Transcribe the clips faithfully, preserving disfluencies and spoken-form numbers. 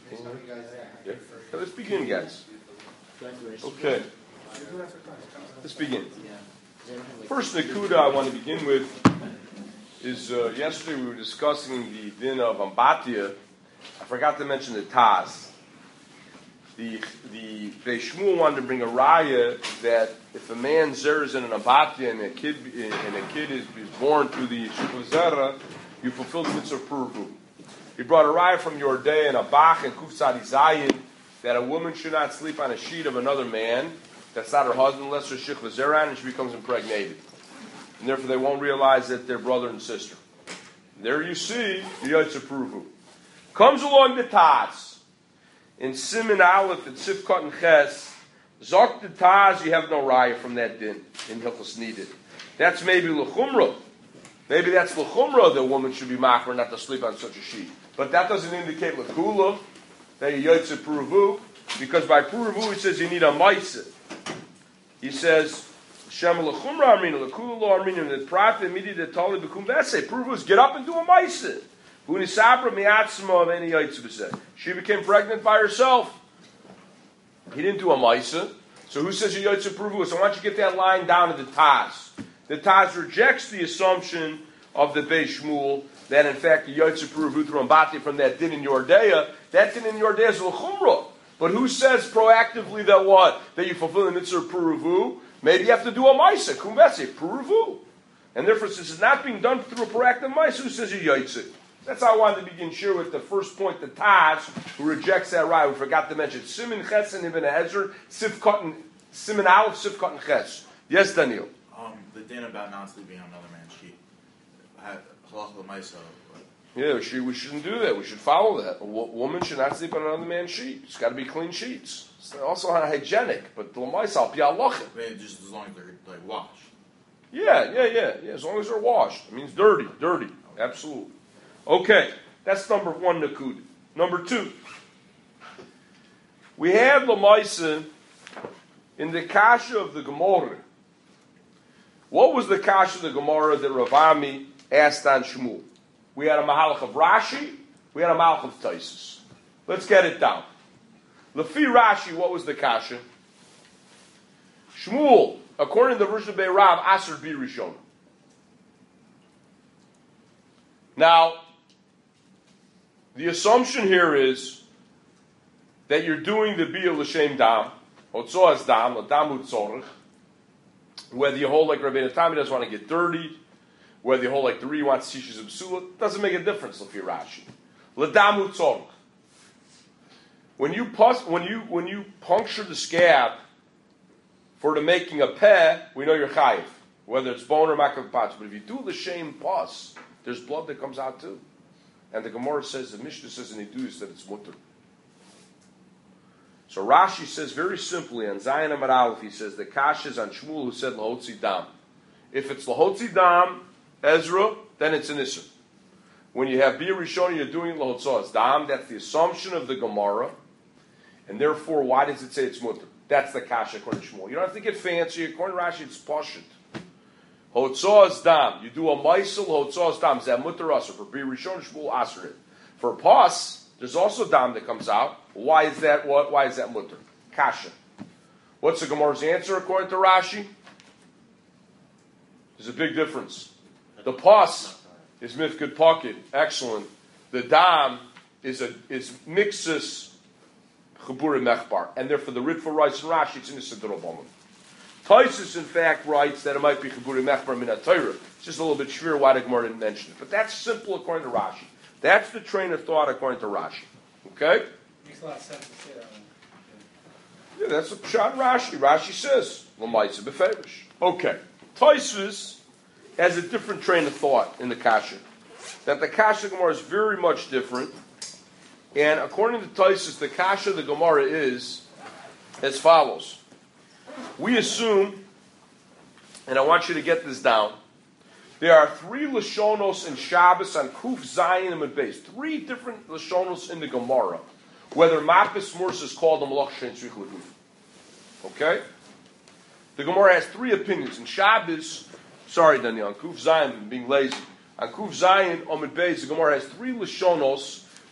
Yeah. Let's begin, guys. Okay. Let's begin. First Nakuda I want to begin with is uh, yesterday we were discussing the din of Ambatya. I forgot to mention the Taz. The the Beis Shmuel wanted to bring a raya that if a man zers in an Ambatya and a kid and a kid is, is born through the Yeshiva Zera, you fulfill the mitzvah Purvu. He brought a raya from Yordei and a Bach and Kufsadi Zayin that a woman should not sleep on a sheet of another man that's not her husband unless her Shikva Zera and she becomes impregnated. And therefore they won't realize that they're brother and sister. And there you see the Yotze Purvu. Comes along the Taz. In Siman Aleph and Sifkot and Ches, Zok the Taz, you have no raya from that din in Hilchos Nidid. That's maybe L'chumra. Maybe that's L'chumra the woman should be machmer not to sleep on such a sheet. But that doesn't indicate L'kula, that you Yotze Purvu, because by Purvu he says you need a Maisa. He says, Shem L'chumra Armina, L'kula Lo Armina, the Prat immediately the Tali B'kum Vese. Purvu is get up and do a Maisa. She became pregnant by herself. He didn't do a Maisa. So who says you're Yotze Purvu? So why don't you get that line down to the Taz? The Taz rejects the assumption of the Beis Shmuel that in fact the Yotze Purvu through Ambati from that din in Yordea. That din in Yordea is L'chumra. But who says proactively that what? That you fulfill the mitzvah Purvu? Maybe you have to do a Maisa. Kumbese, Purvu. And therefore, since it's not being done through a proactive Maisa, who says you're Yotze? That's how I wanted to begin share with the first point, the Taz, who rejects that right. We forgot to mention Siman Ches and Ibn Ezra, Sifkot and Siman Aleph, Sifkot and Ches. Yes, Daniel. Um, the din about not sleeping on another man's sheet. Halachah l'maisa. Yeah, we, we shouldn't do that. We should follow that. A wo- woman should not sleep on another man's sheet. It's got to be clean sheets. It's also hygienic, but l'maisa al pi halacha. Just as long as they're like washed. Yeah, yeah, yeah, yeah. As long as they're washed, it means dirty, dirty. Absolutely. Okay, that's number one Nakud. Number two, we have Lamaisa in the Kasha of the Gemara. What was the Kasha of the Gemara that Ravami asked on Shmuel? We had a Mahalach of Rashi, we had a Mahalach of Taisus. Let's get it down. Lefi Rashi, what was the Kasha? Shmuel, according to the version of Be'erav, Asr Bi Rishon. Now, the assumption here is that you're doing the Bia L'Shem Dam, Otzoas Dam, L'Dam Utzorich, whether you hold like Rabbeinu Tam, he doesn't want to get dirty, whether you hold like the Ri, you want Sishis of Psula, doesn't make a difference, L'Fi Rashi. L'Dam Utzorich. When you, pus, when, you, when you puncture the scab for the making a peh, we know you're chayiv, whether it's bone or makav patch. But if you do L'Shem pus, there's blood that comes out too. And the Gemara says, the Mishnah says in Edus that it's mutter. So Rashi says very simply, on Zayin Amar Aleph, he says, the Kash is on Shmuel who said Lahotzi Dam. If it's Lahotzi Dam, Ezra, then it's an Isser. When you have Bia Rishon, you're doing Lahotzos Dam, that's the assumption of the Gemara. And therefore, why does it say it's mutter? That's the Kash according to Shmuel. You don't have to get fancy. According to Rashi, it's Pashut. Hotzos Dam. You do a Maisel Hotzos Dam. Zeh mutter aser. For Bia Rishon, Shmuel aser it. For Pas, there's also Dam that comes out. Why is that what? Why is that mutter? Kasha. What's the Gemara's answer according to Rashi? There's a big difference. The Pas is Mifkid Pocket. Excellent. The Dam is a is Mixus Chaburi Mechbar. And therefore the Ritva writes in Rashi, it's in the Siddur Obama. Taisus, in fact, writes that it might be Chaburi Mechbar Minat Torah. It's just a little bit shvir why the Gemara didn't mention it. But that's simple according to Rashi. That's the train of thought according to Rashi. Okay? Makes a lot of sense to say that one. Yeah, that's what Pshat Rashi. Rashi says, L'maitza b'feivish. Okay. Taisus has a different train of thought in the Kasha. That the Kasha Gemara is very much different. And according to Taisus, the Kasha of the Gemara is as follows. We assume, and I want you to get this down, there are three Lashonos in Shabbos on Kuf, Zayin, and Beis. Three different Lashonos in the Gemara. Whether Mapis Murs is called a Malach Shein Tzrich L'Guf. Okay? The Gemara has three opinions. In Shabbos, sorry Daniel, on Kuf Zayin, being lazy. On Kuf Zayin, Omid Beis, the Gemara has three Lashonos,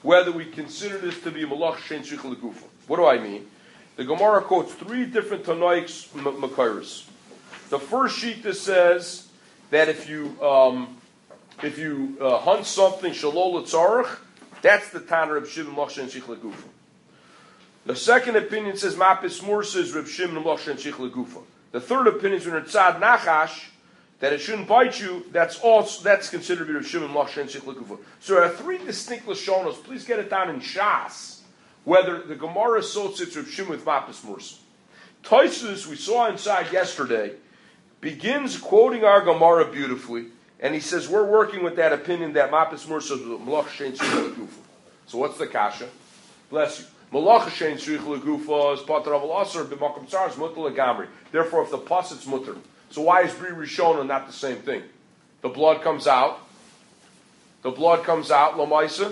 whether we consider this to be a malach shein tzrich legufa. What do I mean? The Gemara quotes three different Tanoics Makairis. The first sheet that says that if you um, if you uh, hunt something shalol l'tzarich, that's the Tana Reb Shimon malach shein tzrich legufa. The second opinion says mapis mursa is Reb Shimon malach shein tzrich legufa. The third opinion is when it's tzad nachash, that it shouldn't bite you. That's also that's considered to be Reb Shimon malach shein tzrich legufa. So there are three distinct lashonos. Please get it down in Shas. Whether the Gemara associates Reb Shimon with mapis mursa. Tosfos, we saw inside yesterday, begins quoting our Gemara beautifully, and he says we're working with that opinion that mapis mursa is malach shein tzrich legufa. So what's the kasha? Bless you. Malach shein tzrich legufa is pater aval aser b'makom tzar is mutter legamri. Therefore, if the pus it's mutter. So why is bri rishona not the same thing? The blood comes out. The blood comes out lamaisa.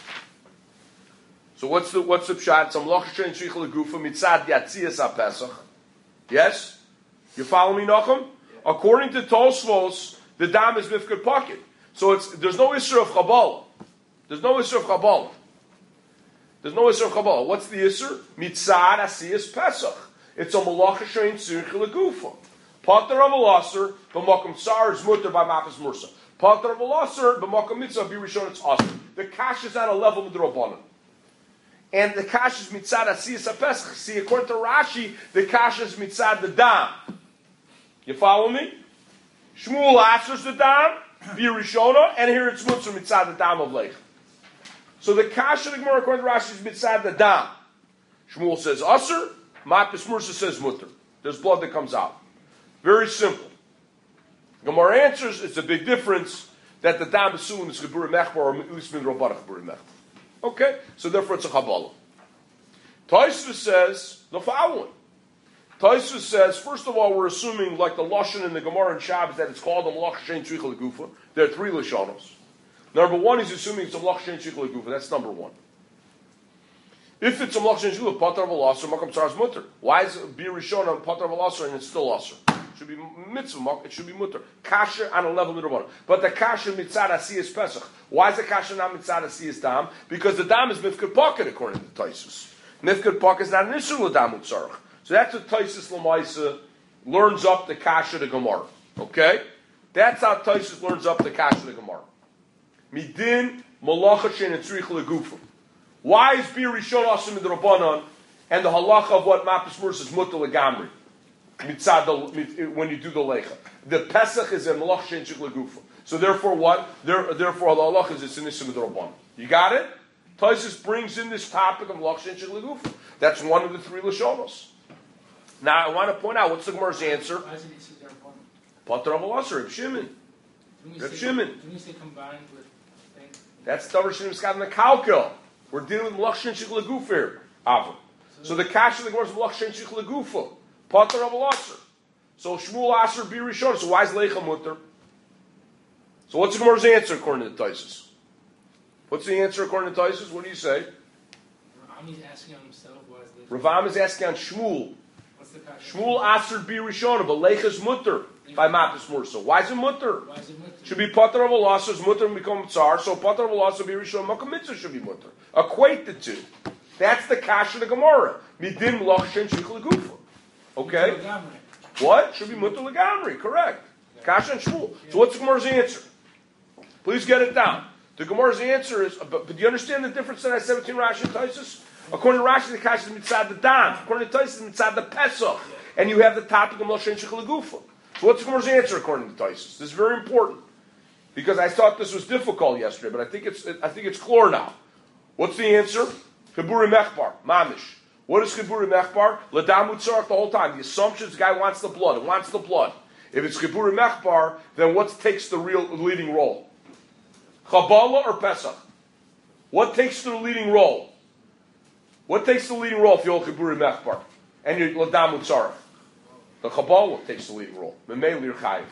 So what's the what's the pshat? Some malach shein tzrich legufa mitzad yatzias apesach. Yes, you follow me, Nachum? According to Tosfos, the dam is mifkad pocket. So it's there's no issur of chabal. There's no issur of chabal. There's no issur of chabal. What's the issur? Mitzad asiyas pesach. It's a malach shein tzrich legufa. Pater aval aser b'makom tsar is mutter by mapis mursa. Pater aval aser b'makom mitzvah b'rishon it's aser. The kash is on a level with the rabbanon. And the kash is mitzad asiyas apesach. See, according to Rashi, the kash is mitzad the dam. You follow me? Shmuel asers the dam, b'rishona, and here it's mutzah mitzad the dam of leich. So the kash of the Gemara according to Rashi is mitzad the dam. Shmuel says aser, mapis mursa says mutter. There's blood that comes out. Very simple. Gemara answers, it's a big difference that the dam is sulim is gebura mechbar or usmin robara gebura mechbar. Okay, so therefore it's a Kabbalah. Tosfos says the following. Tosfos says, first of all, we're assuming, like the Lashon in the Gemara and Shabbos, that it's called a malach shein tzrich legufa. There are three Lashonos. Number one, he's assuming it's a malach shein tzrich legufa. That's number one. If it's a malach shein tzrich legufa, pater aval aser, makam tsar is mutter. Why is it bir rishona and pater aval aser and it's still aser? It should be mitzvah, it should be mutter. Kasha on a level with the But the kasha mitzad asiyas pesach. Why is the kasha not mitzad asiyas dam? Because the dam is mifkad pocket according to Tosfos. Mifkad pocket is not an issue l'dam utzarach. So that's what Tosfos Lamaisa learns up the kasha the Gemara. Okay, that's how Tosfos learns up the kasha the Gemara. Midin malacha shein tzrich legufa. Why is bir rishon asim in the Rabbanon and the halacha of what mapis mursa is mutter legamri? Mitzad, when you do the lecha, the Pesach is a malach shein tzrich legufa. So therefore, what? There, therefore, the halach is it's an issue with the Rabbanon. You got it? Tosfos brings in this topic of malach shein tzrich legufa. That's one of the three lashonos. Now, I want to point out what's the Gemara's answer. Why is it issue with the Rabbanon? Pater aval aser, Reb Shimon. Reb Shimon. When you say combined with things? That's Davar Shimon Scott in the Kalkel. We're dealing with malach shein tzrich legufa here, Ava. So the kash of the Gemara is malach shein tzrich legufa. Pater aval aser. So Shmuel aser bir rishon. So why is leicha mutter? So what's the Gemara's answer according to the Tosfos? What's the answer according to Tosfos? What do you say? Rami is asking on himself. Why is leicha? Ravam is asking on Shmuel. What's the kasha? Shmuel aser bir rishon, but leicha is mutter by mapis mursa. Why is it mutter? Why is it mutter? Should be pater aval aser is mutter and become tsar. So pater aval aser bir rishon makam mitzvah should be mutter. Equate the two. That's the kash of the Gemara. Midin malach shein tzrich legufa. Okay? What? Should be mutter legamri. Correct. Kasha and Shmuel. So what's the Gemara's answer? Please get it down. The Gemara's answer is, but, but do you understand the difference in that seventeen Rashi and Tosfos? According to Rashi, the Kasha is mitzad the dam. According to Tosfos, it's mitzad the Pesach. And you have the topic of malach shein tzrich legufa. So what's the Gemara's answer according to Tosfos? This is very important. Because I thought this was difficult yesterday, but I think it's I think it's clear now. What's the answer? Chiburi mechbar. Mamish. What is Chiburi Mechbar? Ladam Utzarach the whole time. The assumption is the guy wants the blood. It wants the blood. If it's Chiburi Mechbar, then what takes the real leading role? Chabala or Pesach? What takes the leading role? What takes the leading role if you're Chiburi Mechbar? And you're Ladam Utzarach? The Chabala takes the leading role. Memei Lir Chayiv.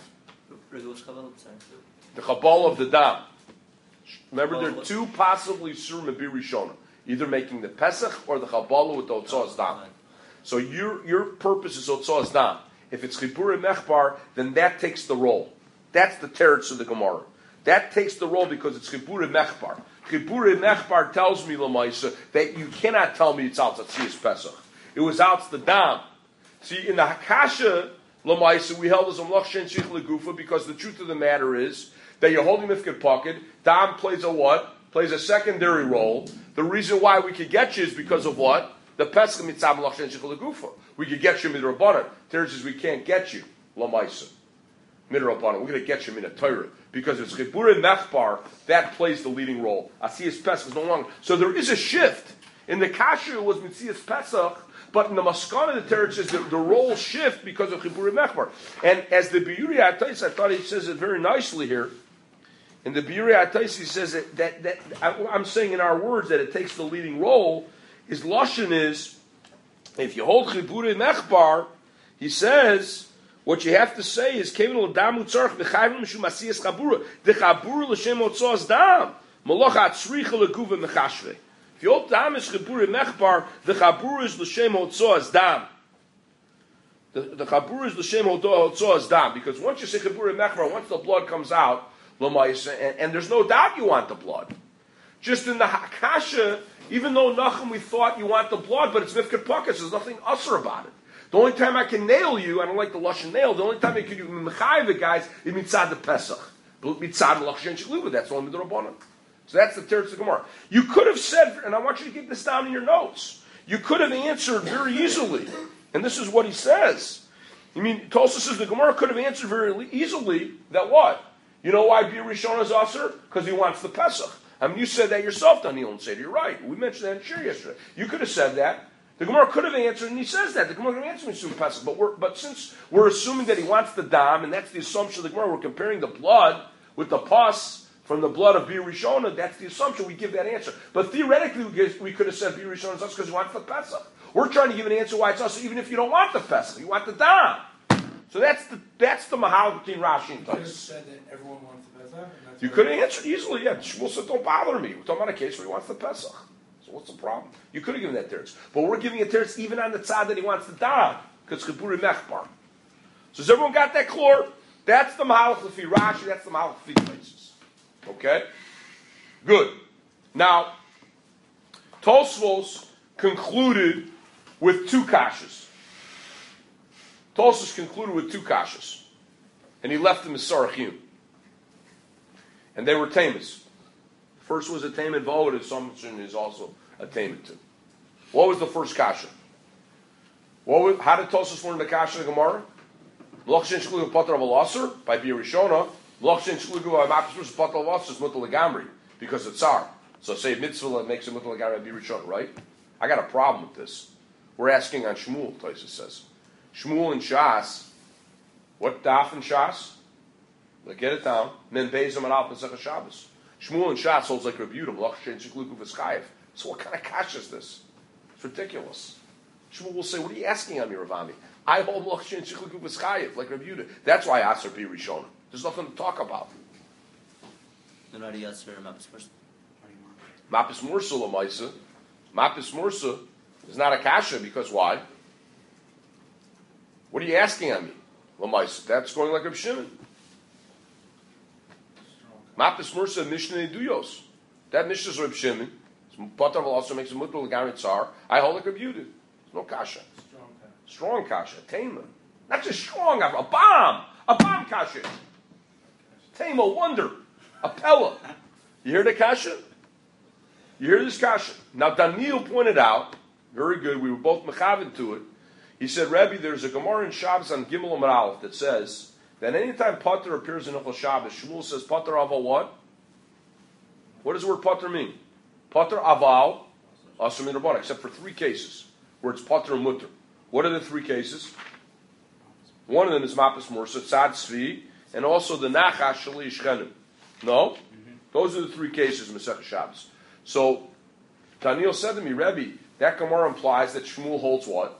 The Chabala of the Dam. Remember, there are two possibly Sur Mebir Rishona. Either making the Pesach or the Chabala with the Otzaz Dam. So your your purpose is Otzaz Dam. If it's Chibur and Mechbar, then that takes the role. That's the teretz of the Gemara. That takes the role because it's Chibur and Mechbar. Chibure Mechbar tells me, Lamaisa, that you cannot tell me it's out Tzatzias Pesach. It was out the Dam. See, in the Hakasha, Lamaisa, we held as a Mlach Shen Shich Legufa because the truth of the matter is that you're holding Mifkid Pocket. Dam plays a what? Plays a secondary role. The reason why we could get you is because of what? The Pesach Mitzvah Mlach Shen Shich Legufa. We could get you Midrabanan. Terry says we can't get you, Lamaisa. Midrabanan. We're going to get you in a Torah. Because it's Chibur and Mechbar, that plays the leading role. Asiyas Pesach is no longer. So there is a shift. In the Kasha it was Mitzias Pesach, but in the Maskana the Torah says the, the role shift because of Chibur and Mechbar. And as the Biuri Atayis, I thought he says it very nicely here. In the Biuri Atayis he says that, that, that I, I'm saying in our words that it takes the leading role. His Lashon is, if you hold Chibur and Mechbar, he says, what you have to say is, "Kevin l'damu tzarich v'chayvim mishum asiyas chabura the chabura l'shem otzos dam malach atzricha leguva mechashve." If you hold dam is chabura mechbar, the chabura is l'shem otzos dam. The the chabura is l'shem otzos dam because once you say chabura mechbar, once the blood comes out, l'mayis, and, and there's no doubt you want the blood. Just in the hakasha, even though Nachum we thought you want the blood, but it's mifked pockets. There's nothing usher about it. The only time I can nail you, I don't like the Lashon nail, the only time I can do Mechayiv the guys is Mitzad the Pesach. Mitzad the Lachshen Shekluva, that's only the Rabbanan. So that's the Teretz of Gemara. You could have said, and I want you to get this down in your notes, you could have answered very easily, and this is what he says. I mean, Tulsa says the Gemara could have answered very easily that what? You know why Bir Rishon is Aser? Because he wants the Pesach. I mean, you said that yourself, Daniel, and said you're right. We mentioned that in Shir yesterday. You could have said that. The Gemara could have answered, and he says that. The Gemara could have answered Mishum Pesach, but we're, but since we're assuming that he wants the dam, and that's the assumption of the Gemara, we're comparing the blood with the pus from the blood of Bir Rishona, that's the assumption, we give that answer. But theoretically, we, give, we could have said Bir Rishona is us because he wants the Pesach. We're trying to give an answer why it's us, even if you don't want the Pesach, you want the dam. So that's the that's the mahal between Rashi and You could have Tais. said that everyone wants the Pesach. and that's You why- could have answered easily, yeah. Shmuel said, don't bother me. We're talking about a case where he wants the Pesach. What's the problem? You could have given that teretz, but we're giving a teretz even on the tzad that he wants to dam because chiburi mechbar. So has everyone got that clear? That's the mahalach lefi Rashi. That's the mahalach lefi places. Okay, good. Now, Tosfos concluded with two kashas. Tosfos concluded with two kashas, and he left them as sarachim, and they were tamas. First was a tamen vote, assumption is also a tamen too. What was the first kasha? What was, how did Tosfos learn the kasha in the Gemara? L'ach shen shlugu pater of alaser by Bir Rishona. L'ach shen shlugu by mapis pater of alaser is mutal legamri because it's tsar. So say mitzvah makes it mutal legamri by Bir Rishona, right? I got a problem with this. We're asking on Shmuel. Tosfos says Shmuel and Shas. What daf and Shas? Let's get it down. Men beizam and al pesach Shabbos. Shmuel and Shas holds like Rabbi Yehuda, L'ach shen shlugu v'schayev. So what kind of kasha is this? It's ridiculous. Shmuel will say, what are you asking on me, Ravami? I hold L'ach shen shlugu v'schayev, like Rabbi Yehuda. That's why I asked Bir Rishona. There's nothing to talk about. Then why do you ask for Mapis Mursa? Mapis Mursa l'maisa. Mapis Mursa is not a kasha because why? What are you asking on me? L'maisa. That's going like Reb Shimon. Mapis Mursa Mishnah Duyos. That Mishnah is Reb Shimon. Pater also makes a mutal legamri tsar. I hold like Reb Yehuda. There's no kasha. Strong kasha. Strong kasha. Tema. Not just strong, a bomb. A bomb kasha. Tema, wonder. A pella. You hear the kasha? You hear this kasha? Now Daniel pointed out, very good, we were both mechavin to it. He said, Rebbe, there's a Gemara in Shabbos on Gimel Amar Aleph that says that anytime Pater appears in Ochel Shabbos, Shmuel says Pater Aval what? What does the word Pater mean? Pater Aval, Asur Min Rabbanan, except for three cases where it's Pater and Mutter. What are the three cases? One of them is Mapis Mursa, Tzad Tzvi, and also the Nachash Shali Shchenim. No? Mm-hmm. Those are the three cases in Masechah Shabbos. So, Daniel said to me, Rebbe, that Gemara implies that Shmuel holds what?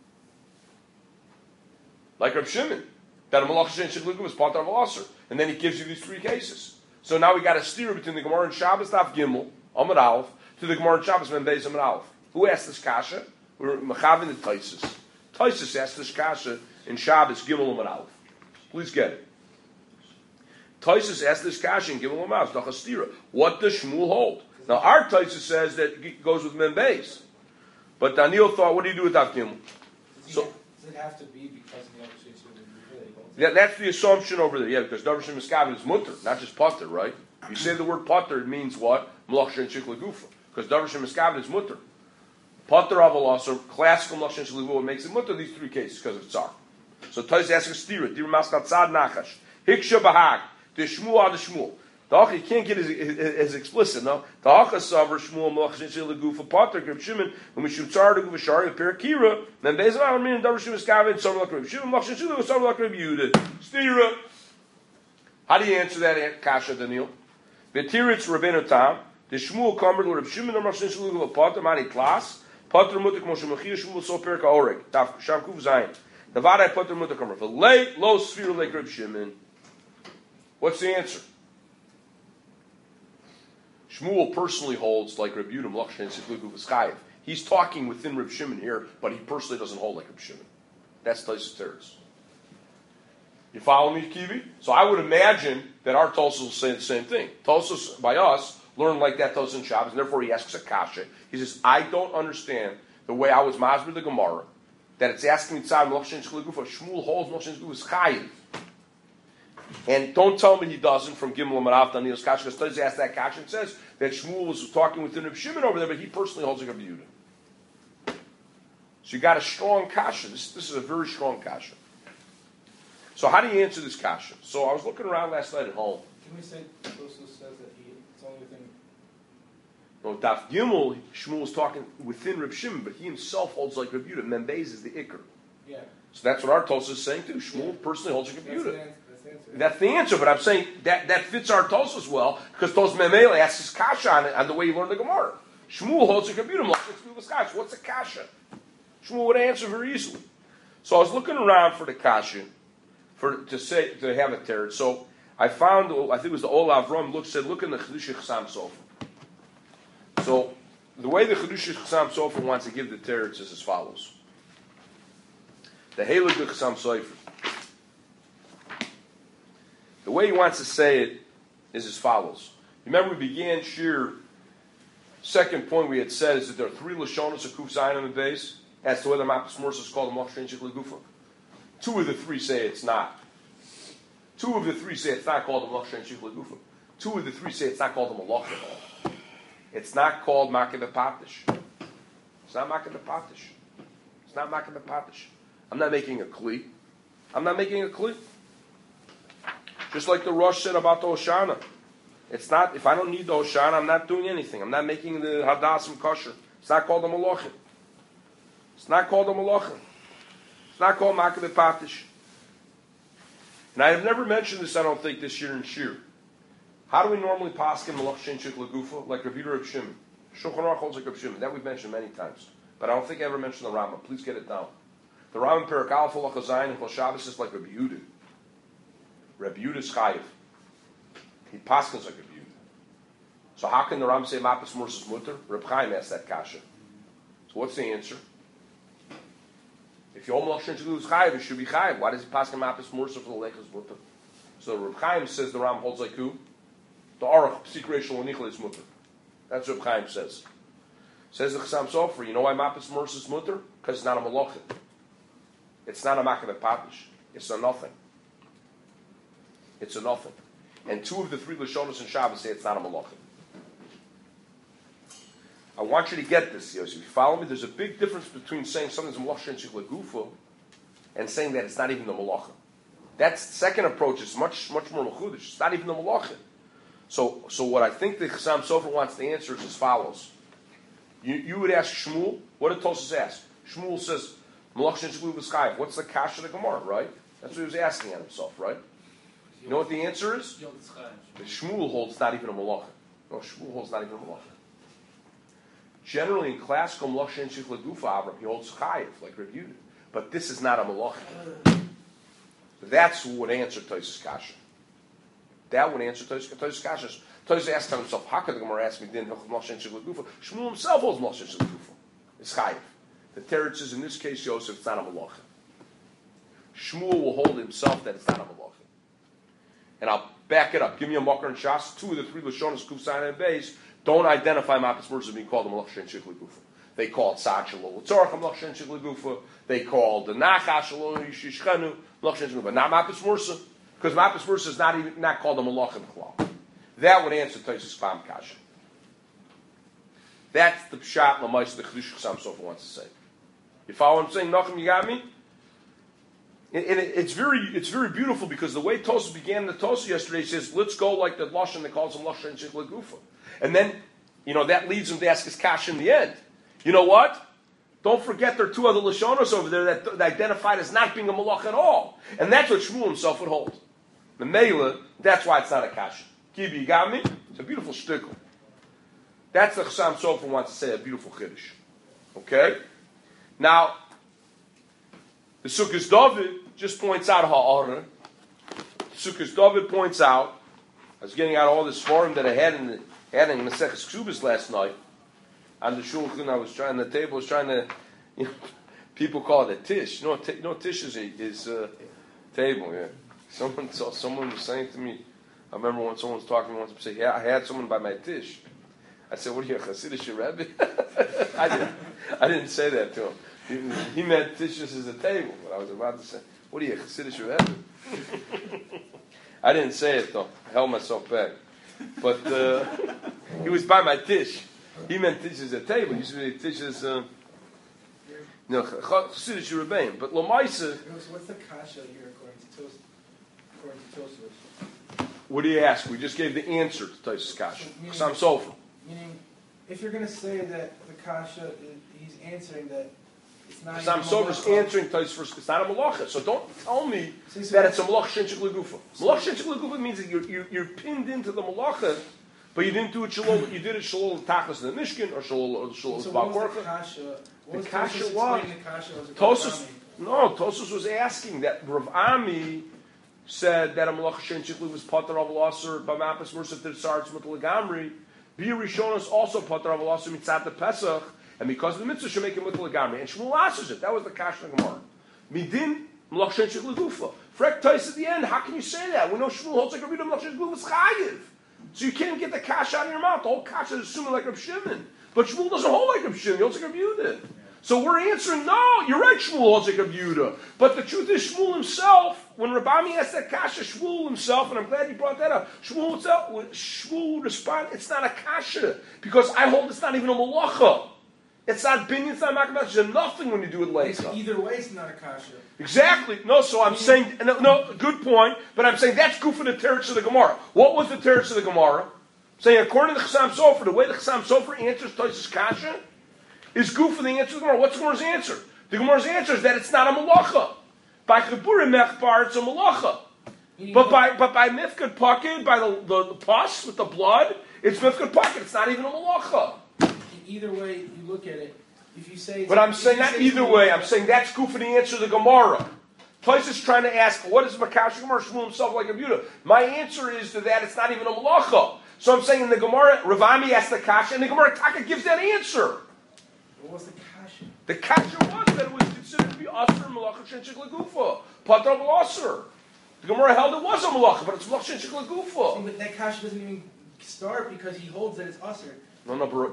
Like Reb Shimon. That a Malach Shen Sheklukum is Pater Aval. And then he gives you these three cases. So now we got a steer between the Gemara and Shabbos Daf Gimel, Amud Aleph, to the Gemara and Shabbos Ben Beis Amud Aleph. Who asked this kasha? We were Mechavin the Taisus. Taisus asked this kasha in Shabbos Gimel Amud Aleph. Please get it. Taisus asked this kasha and give him a mouse. What does Shmuel hold? Now our Taisus says that it goes with Membeis. But Daniel thought, what do you do with Daf Gimel? So, does it have to be because of the opposite of the yeah, that's the assumption over there. Yeah, because Davar Miskabin is mutter, not just potter, right? You say the word potter, it means what? Melach Shen Shich Legufa. Because Davar Miskabin is mutter. Potter Avalos, or classical Melach Shen Shich Legufa, what makes it mutter, these three cases, because of Tsar. So Tais asks a stira, Dir Maskat Tzad Nachash, Hiksha Bahag, the Shmuel ad Shmuel. The Hach, you can't get as, as explicit, no? The Hach Savar Shmuel Melach Shen Shich Legufa Potter, Grib Shimon, when we shoot Tsar to Gufa Shari, Perakira, then Bezan Amin and Davar Miskabin, Savar Lak Grib Shimon, Melach Shen Shich Legufa, Savar Lak Grib Yudah. Stira. How do you answer that, Kasha, Daniel? Betiritz Rabbeinu Tam, the Shmuel Kamer to Reb Shimon or Machshin Shlugu Potter Mani Klas, Potter Mutik Moshe Mechir Shmuel So Perka Oreg, Taf Sham Kuv Zayin. The Vadai Potter Mutik Kamer. The late low sphere like Reb Shimon. What's the answer? Shmuel personally holds like Reb Yudim Lachshin Shlugu V'Schayev. He's talking within Reb Shimon here, but he personally doesn't hold like Reb Shimon. That's Taisus Teretz. You follow me, Kiwi? So I would imagine that our Tosos will say the same thing. Tosos, by us, learned like that Tosos in Shabbos, and therefore he asks a kasha. He says, I don't understand the way I was masber the Gemara, that it's asking me tzad Melach Shen Shlugu, Shmuel holds Melach Shen Shlugu is chayiv. And don't tell me he doesn't from Gimel Marav Daniel's kasha, because Tosos asked that kasha and says that Shmuel was talking within Reb Shimon over there, but he personally holds like a Yehuda. So you got a strong kasha. This, this is a very strong kasha. So how do you answer this kasha? So I was looking around last night at home. Can we say Tosos says that he it's only within? No, Daf Gimel, Shmuel is talking within Reb Shimon, but he himself holds like Reb Yehuda. Membeis is the Iker. Yeah. So that's what our Tosos is saying too. Shmuel yeah. personally holds like Reb Yehuda. That's, that's the answer. That's the answer, but I'm saying that, that fits our Tosos well, because Tos Memele asks his kasha on, on the way he learned the Gemara. Shmuel holds like Reb Yehuda. What's the kasha? Shmuel would answer very easily. So I was looking around for the kasha. For to say to have a teretz, so I found I think it was the Olav Ram look said look in the Chedush Chassam Sofer. So the way the Chedush Chassam Sofer wants to give the teretz is as follows: the Heilig Chassam Sofer. The way he wants to say it is as follows. Remember, we began Shir. Second point we had said is that there are three lashonos of Kuf Zayin on the base as to whether Mapas Morsa is called a Mach Shen Shich Legufa. Two of the three say it's not. Two of the three say it's not called a Melach Shen Shich Legufa. Two of the three say it's not called a Malach at all. It's not called Makeh B'Patish. It's not Makeh B'Patish. It's not Makeh B'Patish. I'm not making a Kli. I'm not making a Kli. Just like the Rosh said about the Hoshana. It's not, if I don't need the Hoshana, I'm not doing anything. I'm not making the Hadasim kosher. It's not called a Malachim. It's not called a Malachim. It's not called Makeh B'Patish. And I have never mentioned this, I don't think, this year in Shir. How do we normally paskin Melach Shen Shich Legufa? Like Rabbi Reb Shimon. Shulchan Aruch holds like Reb Shimon. That we've mentioned many times. But I don't think I ever mentioned the Rambam. Please get it down. The Rambam Perak Aleph Halacha Zayin and Kol Shabbos is like Rabbi Yehuda. Rabbi Yehuda is chayiv. He paskins like Rabbi Yehuda. So how can the Rambam say Mapas Morsa is mutter? Reb Chaim asked that kasha. So what's the answer? If you hold Melach Shen Shich Legufa is chayiv, it should be chayiv. Why does he paskin Mapas Morsa for the Lechus mutter? So Reb Chaim says the Rambam holds like who? The Aruch Psik Reishal Nichel is mutter. That's what Reb Chaim says. Says the Chassam Sofer, you know why Mapas Morsa is mutter? Because it's not a Malachim. It's not a Makeh B'Patish. It's a nothing. It's a nothing. And two of the three Lashonos in Shabbos say it's not a Malachim. I want you to get this, Yosef. If you follow me, there's a big difference between saying something's a Melach Shen Shich Legufa and saying that it's not even the Malachim. That second approach is much, much more Mechudish. It's not even the Malachim. So, so what I think the Chassam Sofer wants to answer is as follows. You, you would ask Shmuel, what did Tosas ask? Shmuel says, Melach Shen Shich Legufa is chayiv. What's the kasha of the Gemara, right? That's what he was asking on himself, right? You know what the answer is? The Shmuel holds not even a Malachim. No, Shmuel holds not even a Malachim. Generally, in classical Melach Shen Shich Legufa, Avram, he holds chayiv, like Reb Yehuda. But this is not a Malachim. That's what would answer Tosas kasha. That would answer Tosas kasha. Tosas asked himself, how could the Gemara ask me then Melach Shen Shich Legufa? Shmuel himself holds Melach Shen Shich Legufa. It's chayiv. The teretz is in this case, Yosef, it's not a Malachim. Shmuel will hold himself that it's not a Malachim. And I'll back it up. Give me a Makar and Shas. Two of the three Lashonas, Kuf, Zayin, and Beis, don't identify Mapas Mersa as being called the Malach Shen Shich Legufa. They called Sa'ad Shalol Tzorach Malach Shen Shich Legufa. They called the Nachash Shalol Yishishchenu Malach Shen Shich Legufa. Not Mapas Mersa, because Mapas Mersa is not even not called the Malach in Chlal. That would answer Taisus Kvam Kasha. That's the Pshat Lamais the Chedush Chassam Sofer wants to say. You follow what I'm saying, Nachum? You got me? And, and it, it's very, it's very beautiful because the way Tosa began the Tosa yesterday says, "Let's go like the Lashon that calls him Lashon Shich Legufa," and then, you know, that leads him to ask his Kasha in the end. You know what? Don't forget there are two other Lashonos over there that, that identified as not being a Malach at all, and that's what Shmuel himself would hold. The Mela, that's why it's not a Kasha. Kibi, you got me? It's a beautiful shtickle. That's the Chassam Sofer wants to say, a beautiful Chiddush. Okay? Now, the Sukkos David just points out Ha'ara. Sukkos David points out, I was getting out all this forum that I had in the had in Maseches Ksubas last night. On the shulchan, I was trying, the table was trying to, you know, people call it a tish. You know, t- you know tish is a is a table, yeah. Someone saw, someone was saying to me, I remember when someone was talking to me once, and said, yeah, I had someone by my tish. I said, what are you, a Hasidic Rebbe? I didn't, I didn't say that to him. He, he meant tishes as a table, but I was about to say, what are you, a Hasidic Rebbe? I didn't say it though. I held myself back. But uh, he was by my tish. He meant tish as a table. He used to be tish as uh, no, Hasidic Rebbe. But Lamaisa. What's the kasha here according to Tos? According to Tosfos? What do you ask? We just gave the answer to Tosfos Kasha. Chassam Sofer. Meaning, if you're going to say that the kasha, he's answering that it's not. Chassam Sofer is answering Tosfos. It's not a malacha. So don't tell me so that it's a malach shenchik legufa. Malach shenchik legufa means that you're, you're you're pinned into the malacha, but you didn't do it shalol. You did it shalol tachlis in the Mishkan or shalol or shalol so Baal what was Korcha. the kasha? The kasha was was Tosfos. No, Tosfos was asking that Rav Ami said that a malach shenchik legufa was pater of laser b'mapas mersav tzarts mitol legamri. Bir Rishonos also pater of laser mitzat the Pesach. And because of the mitzvah, should make him with legamri. And Shmuel answers it. That was the kasha in Gemara. Midin malach shenchik legufa. Frek Tais at the end. How can you say that? We know Shmuel holds like a reader malach shenchik legufa is chayiv. So you can't get the kasha out of your mouth. The whole kasha is assuming like Reb Shimon. But Shmuel doesn't hold like Reb Shimon. He holds like Reb Yehuda. So we're answering, no, you're right, Shmuel holds like Reb Yehuda. But the truth is, Shmuel himself, when Rabami asked that kasha, Shmuel himself, and I'm glad you brought that up, Shmuel himself, Shmuel would respond, it's not a kasha, because I hold it's not even a malacha. It's not binyan, it's not makabah, there's nothing when you do it later. So either way, it's not a kasha. Exactly. No, so I'm saying, no, no, good point, but I'm saying that's good for the teretz of the Gemara. What was the teretz of the Gemara? Saying, according to the Chassam Sofer, the way the Chassam Sofer answers Tosfos Kasha is good for the answer of the Gemara. What's the Gemara's answer? The Gemara's answer is that it's not a malacha. By Cheburim Mechbar, it's a malacha. But by but by Mifkad Pakid, by the, the, the pus with the blood, it's Mifkad Pakid. It's not even a malacha. Either way you look at it, if you say... But I'm saying not either way. I'm saying that's good for the answer of the Gemara. Tais is trying to ask, what is Makash Gemara Shmuel himself like a Yehuda? My answer is to that, it's not even a malacha. So I'm saying in the Gemara, Ravami asked the kasha, and the Gemara Taka gives that answer. What was the kasha? The kasha was that it was considered to be asr malacha shenchik legufa, patra b'asr. The Gemara held it was a malacha, but it's malacha shenchik legufa. But that kasha doesn't even start because he holds that it's asr. No, no, but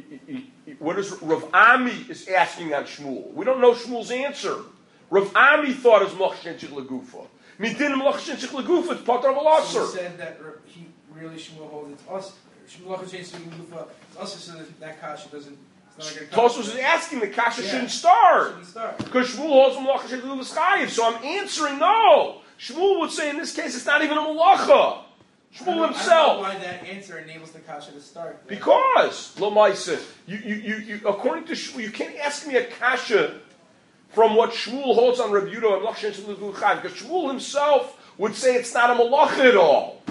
what is Rav Ami is asking on Shmuel? We don't know Shmuel's answer. Rav Ami thought it was malacha shenchik legufa. Midin malacha shenchik legufa, it's patra b'asr. So he said that he really Shmuel holds it's asr. Shmuel shenchik legufa is asr, so that, that kasha doesn't. Tosfos is asking the kasha yeah. shouldn't start. Shouldn't start. Because Shmuel holds malacha shenchik legufa chayiv. So I'm answering no. Shmuel would say in this case it's not even a malacha. Shmuel himself. I don't know why that answer enables the kasha to start. There. Because Lamaisa, you, you, you, you, according to Shmuel, you can't ask me a kasha from what Shmuel holds on Reb Yehuda and malacha shenchik legufa chayiv. Because Shmuel himself would say it's not a malacha at all.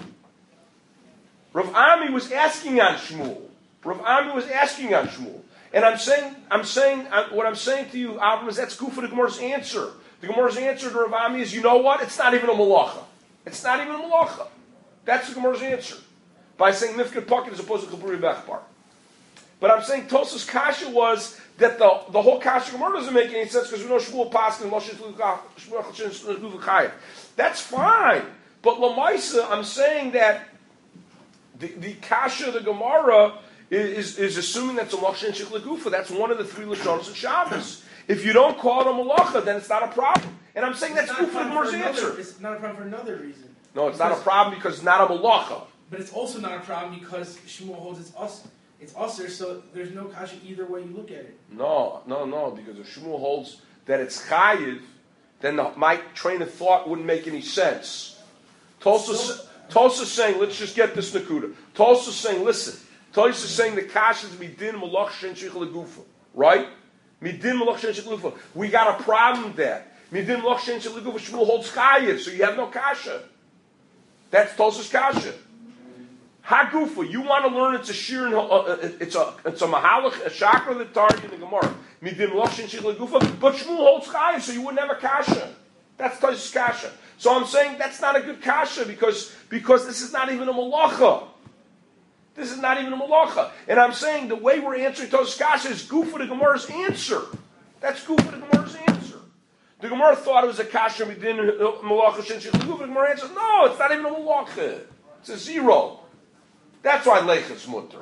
Rav Ami was asking on Shmuel. Rav Ami was asking on Shmuel. And I'm saying, I'm saying, what I'm saying to you, Avram, is that's good for the Gemara's answer. The Gemara's answer to Rav Ami is, you know what? It's not even a malacha. It's not even a malacha. That's the Gemara's answer. By saying Mifkad Pakid as opposed to Kaburi Bechbar. But I'm saying Tosfos Kasha was that the, the whole Kasha Gemara doesn't make any sense because we know Shmuel Paskin and Moshe Shmuel Chayiv. That's fine. But Lamaisa, I'm saying that the, the Kasha, the Gemara, is, is assuming that's a Malach Shein Shich Legufa. That's one of the three Lashonos of Shabbos. If you don't call it a Malacha, then it's not a problem. And I'm saying It's that's not a Gufa the problem Gemara's for another- answer. It's not a problem for another reason. No, it's not a problem because it's not a Malacha. But it's also not a problem because Shmuel holds it's us. It's usher, so there's no kasha either way you look at it. No, no, no, because if Shmuel holds that it's Chayiv, then the, my train of thought wouldn't make any sense. Tulsa's, Tulsa's saying, let's just get this Nakuda. Tulsa's saying, listen, Tulsa's saying the Kasha is Midin Malach Shein Shich Legufa, right? Midin Malach Shein Shich Legufa. We got a problem with that. Midin Malach Shein Shich Legufa, Shmuel holds Chayiv, so you have no Kasha. That's Tulsa's Kasha. Hagufa, you want to learn it's a shir, and, uh, it's a it's a mahalach, a chakra that target in the Gemara. Midin Malach Shein Shich Legufa, but Shmuel holds Chayiv, so you wouldn't have a Kasha. That's Tulsa's Kasha. So I'm saying that's not a good Kasha because, because this is not even a Malacha. This is not even a Malacha. And I'm saying the way we're answering Tulsa's Kasha is Gufa the Gemara's answer. That's Gufa the Gemara's answer. The Gemara thought it was a Kasha, Midin Malacha Shein Shich Legufa. The Gemara answers, no, it's not even a Malacha. It's a zero. That's why Leich's mutter.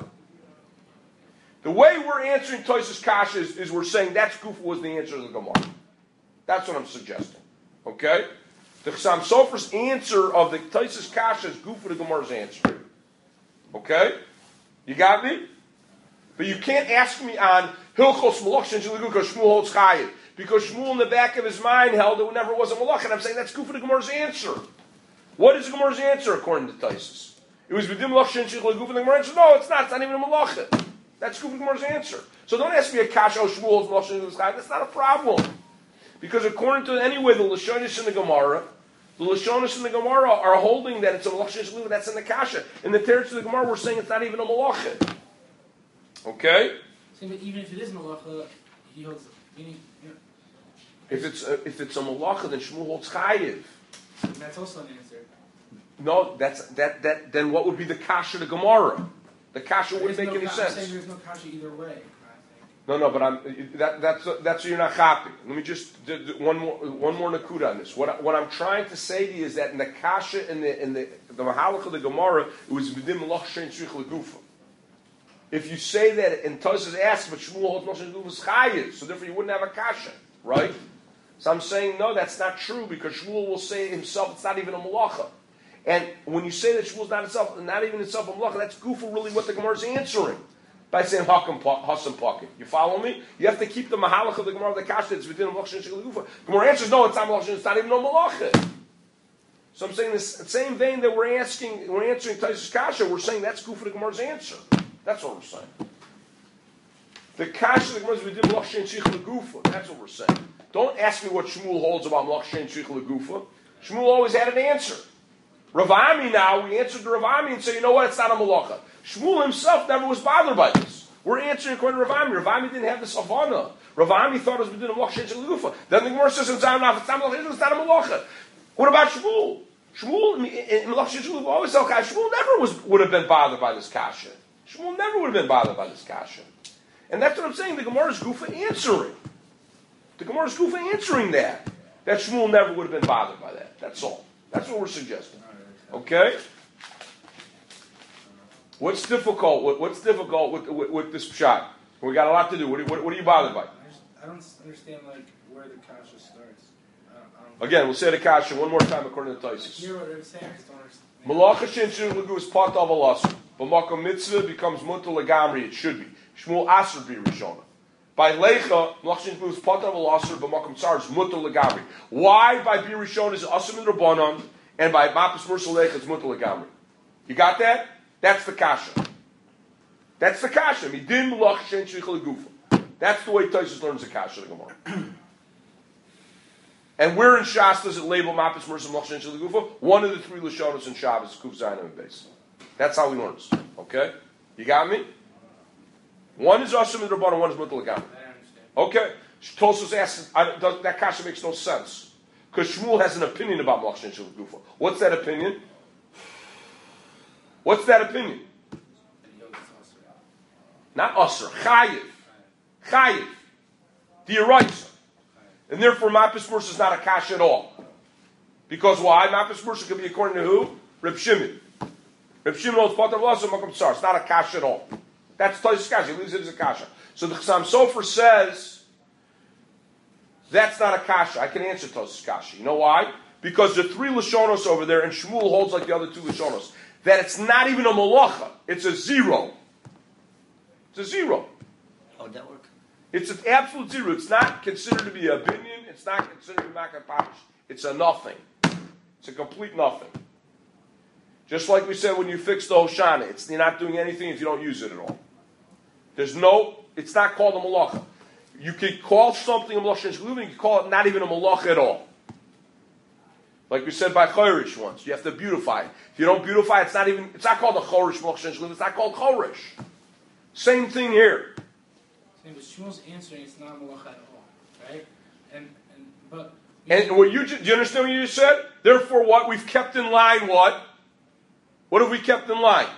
The way we're answering Tosas Kasha is, is we're saying that's Gufa was the answer to the Gemara. That's what I'm suggesting. Okay? The Chassam Sofer's answer of the Tosas Kasha is Gufa the Gemara's answer. Okay? You got me? But you can't ask me on Hilchos Malach Shein Shich Legufa because Shmuel holds Chayiv. Because Shmuel in the back of his mind held it never was a Malach. And I'm saying that's Gufa the Gemara's answer. What is the Gemara's answer according to Tosas? It was B'dim Malach Shein Shich Legufa. The Gemara answer, no, it's not. It's not even a Malacha. That's Gufa the Gemara's answer. So don't ask me a Kasha, oh, Shmuel holds Malach Shein Shich Legufa. That's not a problem. Because according to, anyway, the Lashonis in the Gemara, the Lashonis in the Gemara are holding that it's a Malach Shein Shich Legufa. That's in the Kasha. In the Teretz of the Gemara, we're saying it's not even a Malacha. Okay? Same, but even if it is malacha, he holds. You know, If it's a, if it's a Malacha, then Shmuel holds Chayiv. that's also an answer. No, that's that that. Then what would be the Kasha, the Gemara? The Kasha wouldn't There's make no any ka- sense. I'm saying there's no kasha either way. I think. No, no, but I'm that that's that's what you're not happy. Let me just do, do one more one more nakuda on this. What I, what I'm trying to say to you is that in the kasha in the in the the mahalach of the Gemara, it was b'dim malach shein shich legufa. If you say that and Tosas asks, but Shmuel holds malach shein legufa is chayiv, so therefore you wouldn't have a kasha, right? So I'm saying no, that's not true because Shmuel will say himself it's not even a malacha. And when you say that Shmuel's not itself, not even itself a malacha, that's goofa really what the Gemara is answering. By saying hakam hasam pocket. You follow me? You have to keep the mahalach of the Gemara of the kasha that's within malach shein shich legufa. Gemara answers, no, it's not malach shein, it's not even no malacha. So I'm saying this same vein that we're asking, we're answering Tosas kasha, we're saying that's goofa the Gemara's answer. That's what we're saying. The kasha of the Gemara is within malach shein shich legufa. That's what we're saying. Don't ask me what Shmuel holds about malach shein shich legufa. Shmuel always had an answer. Rav Ami now, we answered to Rav Ami and say, you know what, it's not a malacha. Shmuel himself never was bothered by this. We're answering according to Rav Ami. Rav Ami didn't have this havana. Rav Ami thought it was within a malach shein shich legufa. Then the Gemara says, it's not a malacha, it's not a malacha. What about Shmuel? Shmuel, in malach shein shich legufa, always said, Shmuel never was, would have been bothered by this kasha. Shmuel never would have been bothered by this kasha. And that's what I'm saying, the Gemara's goofa answering. The Gemara's goofa answering that. That Shmuel never would have been bothered by that. That's all. That's what we're suggesting. Okay? What's difficult? What, what's difficult with, with, with this shot? We got a lot to do. What, what, what are you bothered by? I, just, I don't understand like where the kasha starts. I don't, I don't Again, we'll say the kasha one more time according to Tosas. hear what they're saying. I just don't understand. Malacha shein shich legufa is part of a lasser. But makom mitzvah becomes mutar legamri. It should be. Shmuel aser be rishona. By lecha, malacha shein shich legufa is part of a lasser, but makom tsar is mutar legamri. Why by bir rishona is aser min rabbanon, and by mapis mursal lecha it's mutar legamri? You got that? That's the kasha. That's the kasha. Midin malach shein shich legufa. That's the way Tosas learns the kasha of the Gemara. And where in Shas does it label mapis mursal malach shein shich legufa? One of the three lashonos in Shabbos, Kuf Zayin and Beis. That's how he learns. Okay, you got me? One is asim and rabbanon, one is mutar legamri. I understand. Okay, Tosas asks I, does, that kasha makes no sense because Shmuel has an opinion about malach shein shich legufa. What's that opinion? What's that opinion? Not Asr, Chayiv. Chayiv. The Eraisa. And therefore, Mapis Murs is not a kasha at all. Because why? Mapis Mursa could be according to who? Reb Shimon. Reb Shimon holds Pater V'Lasser Makom Tsar. It's not a kasha at all. That's Tosis Kasha. He leaves it as a kasha. So the Chassam Sofer says that's not a kasha. I can answer Tosis Kasha. You know why? Because there are three Lashonos over there, and Shmuel holds like the other two Lashonos. That it's not even a malacha. It's a zero. It's a zero. How would that work? It's an absolute zero. It's not considered to be a binyan. It's not considered to be makapash. It's a nothing. It's a complete nothing. Just like we said when you fix the Hoshana, it's, you're not doing anything if you don't use it at all. There's no, it's not called a malacha. You can call something a malacha, you can call it not even a malacha at all. Like we said by Chorish once, you have to beautify it. If you don't beautify it, it's not even, it's not called a Chorish malacha, it's not called Chorish. Same thing here. Same, but Shmuel's answering, it's not a malacha at all, right? And, and, but... And what you, do you understand what you just said? Therefore what? We've kept in line what? What have we kept in line?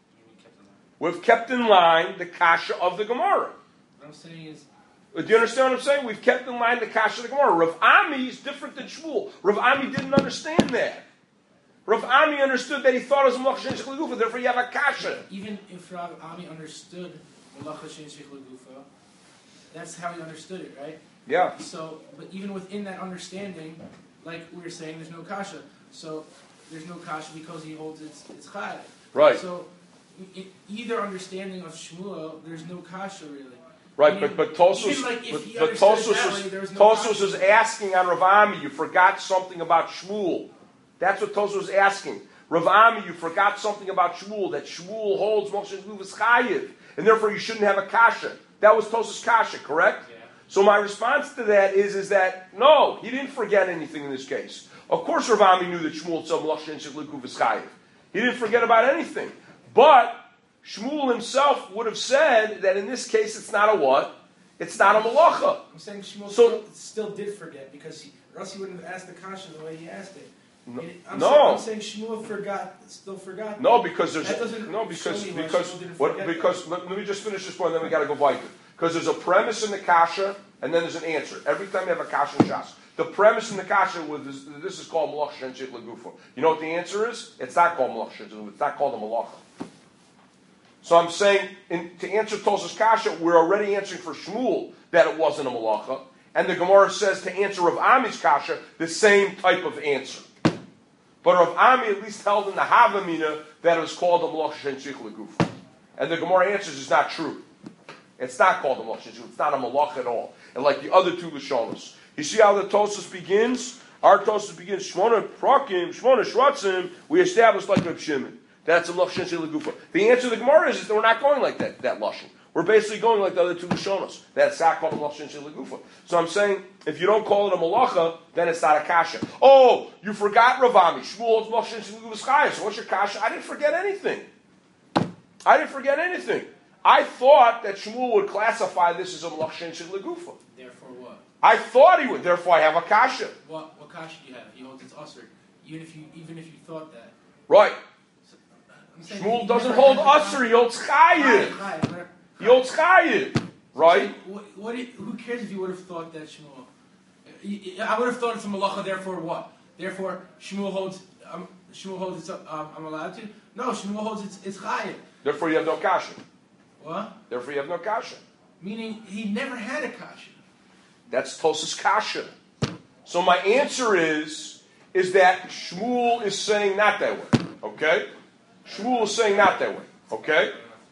We've kept in line the kasha of the Gemara. What I'm saying is... Do you understand what I'm saying? We've kept in line the kasha of the Gemara. Rav Ami is different than Shmuel. Rav Ami didn't understand that. Rav Ami understood that he thought it was Malach Shen Shech L'Gufa, therefore you have a kasha. Even if Rav Ami understood Malach Shen Shech L'Gufa, that's how he understood it, right? Yeah. So, but even within that understanding, like we were saying, there's no kasha. So, there's no kasha because he holds its its chai. Right. So, in either understanding of Shmuel, there's no kasha really. Right, I but mean, but Tosus, even like if but, he but understood Tosus it that was way, there was no Tosus kasha. was asking on Rav Ami, you forgot something about Shmuel. That's what Tosus was asking. Rav Ami, you forgot something about Shmuel, that Shmuel holds Moshe Shmuel Chayiv, and therefore you shouldn't have a kasha. That was Tosus kasha, correct? Yeah. So my response to that is, is that no, he didn't forget anything in this case. Of course, Rav Ami knew that Shmuel said Malach Shen Shech L'Gufa Chayiv. He didn't forget about anything. But Shmuel himself would have said that in this case it's not a what? It's not a malacha. I'm saying Shmuel So- still, still did forget because he, or else he wouldn't have asked the kasha the way he asked it. No, It- I'm no. saying, I'm saying Shmuel forgot, still forgot. No, because there's That doesn't no because show me why because Shmuel didn't what forget because let, let me just finish this point, then we got to go weiter. Because there's a premise in the kasha, and then there's an answer. Every time you have a kasha in Shas, the premise in the kasha was this, this is called malach shen shech l'gufa. You know what the answer is? It's not called malach shen shech l'gufa. It's not called a malacha. So I'm saying in, to answer Tosas kasha, we're already answering for Shmuel that it wasn't a malacha, and the Gemara says to answer Rav Ami's kasha the same type of answer. But Rav Ami at least held in the Havamina that it was called a malach shen shech l'gufa, and the Gemara answers is not true. It's not called a malach shen shech l'gufa. It's not a malach at all. And like the other two Lashonos. You see how the Tosas begins? Our Tosas begins, Shmona Prakim, Shmona Shratzim, we established like Reb Shimon. That's a Malach Shen Shech L'Gufa. The answer to the Gemara is that we're not going like that, that Lashon. We're basically going like the other two Lashonos. That's not called a Malach Shen Shech L'Gufa. So I'm saying, if you don't call it a Malacha, then it's not a Kasha. Oh, you forgot Rav Ami. Shmuel holds Malach Shen Shech L'Gufa's Chayah. So what's your Kasha? I didn't forget anything. I didn't forget anything. I thought that Shmuel would classify this as a Malach Shen Shech L'Gufa. Therefore what? I thought he would, therefore I have a kasha. What what kasha do you have? He holds its usher. Even if you even if you thought that. Right. So, I'm saying Shmuel he doesn't never hold had the usher, he holds chayiv. Chayiv, chayiv. He holds chayiv. Right? What, what it, who cares if you would have thought that Shmuel? I would have thought it's a malacha. Therefore, what? Therefore, Shmuel holds. Um, Shmuel holds its. Um, I'm allowed to. No, Shmuel holds its. It's chayiv. Therefore you have no kasha. What? Therefore you have no kasha. Meaning he never had a kasha. That's Tosas kasha. So my answer is, is that Shmuel is saying not that way. Okay? Shmuel is saying not that way. Okay?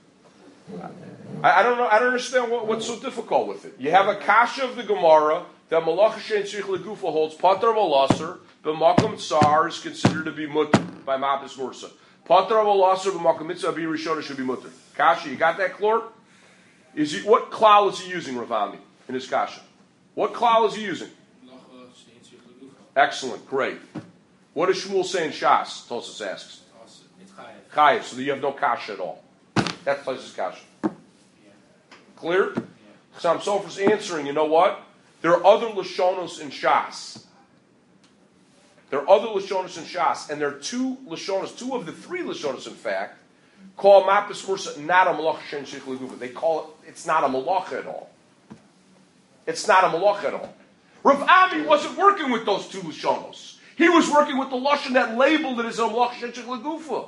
I, I don't know. I don't understand what, what's so difficult with it. You have a kasha of the Gemara that Malach Shen Shech L'Gufa holds Pater V'Lasser b'Makom Tsar is considered to be mutter by Mapis Mursa. Pater V'Lasser b'Makom Mitzvah Abi Rishona should be mutter. Kasha, you got that, Klor? Is he what klal is he using, Rav Ami, in his kasha? What klal is he using? Excellent, great. What does Shmuel say in Shas? Tosas asks. It's chayiv. Chayiv, so you have no kasha at all. That's Tosas kasha. Yeah. Clear? Yeah. Chassam Sofer's answering, you know what? There are other Lashonos in Shas. There are other Lashonos in Shas, and there are two Lashonos, two of the three Lashonos, in fact, call Mapis Mursa not a Malach Shen Shech L'Gufa. They call it, it's not a Malach at all. It's not a Malach at all. Rav Ami wasn't working with those two Lashonos. He was working with the lashon that labeled it as a malach shenshich legufa.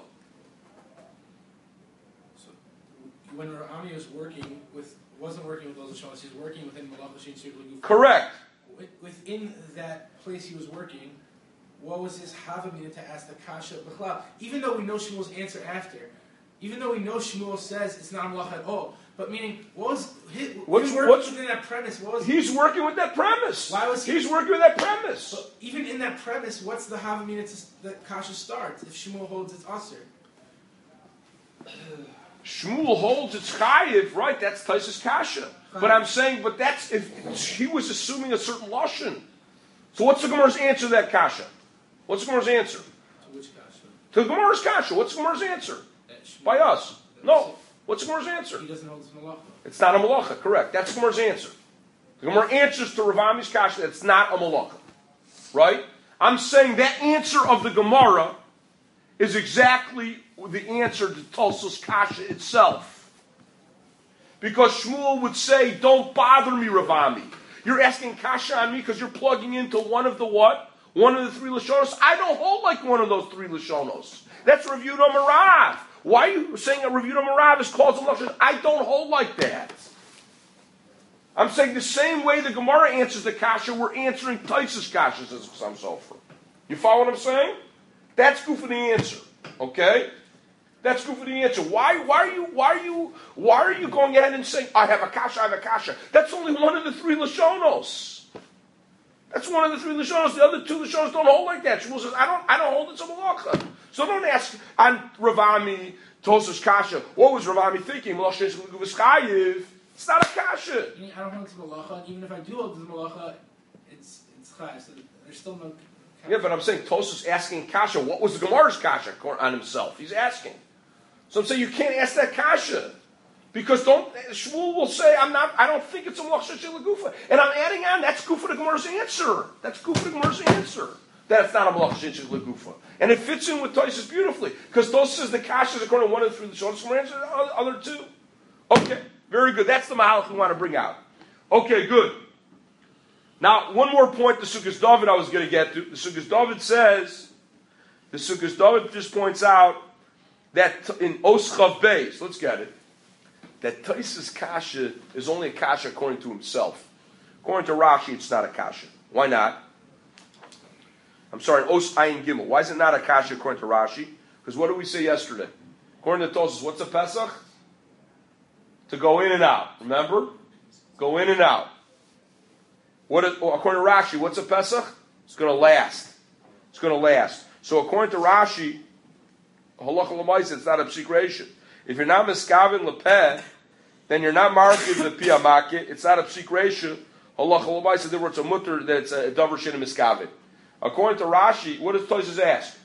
So when Rami was working with, wasn't working with those lashonos, he was working within malach shenshich legufa. Correct. Within that place he was working, what was his havamina to ask the kasha b'chlal? Even though we know Shmuel's answer after, even though we know Shmuel says it's not malach at all, but meaning what was his, what's, working what's, within that premise? What was he's working with that premise? Why was he, he's working with that premise? But even in that premise, what's the havamina to that kasha starts if Shmuel holds its aser? Shmuel holds its chayiv, right? That's Taisus kasha. But I'm saying, but that's if he was assuming a certain lashon. So what's the Gemara's answer to that kasha? What's the Gemara's answer? To which kasha? To the Gemara's kasha. What's the Gemara's answer? Shmuel, By us. No. What's the Gemara's answer? He doesn't hold his malacha. It's not a malacha, correct. That's the Gemara's answer. The Gemara answers to Rav Ami's kasha that it's not a malacha. Right? I'm saying that answer of the Gemara is exactly the answer to Tulsa's kasha itself. Because Shmuel would say, don't bother me, Rav Ami. You're asking kasha on me because you're plugging into one of the what? One of the three Lashonos. I don't hold like one of those three Lashonos. That's Rav Yehuda Marav. Why are you saying a Rav Yehuda Marav is called a Lashon? I don't hold like that. I'm saying the same way the Gemara answers the kasha, we're answering Taisus kashas as some sofer. You follow what I'm saying? That's good for the answer. Okay? That's good for the answer. Why, why are you, why are you, why are you going ahead and saying, I have a kasha, I have a kasha? That's only one of the three Lashonos. That's one of the three Lashonos. The other two Lashonos don't hold like that. Shmuel says, I don't, I don't hold it to malacha. So don't ask on Rav Ami, Tosas kasha, what was Rav Ami thinking? It's not a kasha. I, mean, I don't hold it to malacha. Even if I do hold it to malacha, it's, it's chai. So there's still no kasha. Yeah, but I'm saying Tosas asking kasha, what was the Gemara's kasha on himself? He's asking. So I'm saying you can't ask that kasha. Because don't Shmuel will say, I'm not, I don't think it's a malach shel gufa. And I'm adding on, that's gufa the Gemara's answer. That's gufa the Gemara's answer. That's not a malach shel gufa. And it fits in with Tosas beautifully. Because Tosas says the kasha is according to one of the three Lashonos, Gemara answers the other two. Okay, very good. That's the mahalach we want to bring out. Okay, good. Now, one more point, the Sukkos David I was going to get to. The Sukkos David says, the Sukkos David just points out that in Oschav Beis, let's get it, that Taisus kasha is only a kasha according to himself. According to Rashi, it's not a kasha. Why not? I'm sorry, Os Ayin Gimel. Why is it not a kasha according to Rashi? Because what did we say yesterday? According to Tosas, what's a Pesach? To go in and out. Remember? Go in and out. What is, according to Rashi, what's a Pesach? It's going to last. It's going to last. So according to Rashi, halacha l'maisa, it's not a psikration. If you're not miskaven lepeh, then you're not markiv the piyamakit. It's not a psikration. Halacha l'maisa, therefore it's a mutter that's a davar shin miskaven. According to Rashi, what does Tosas ask?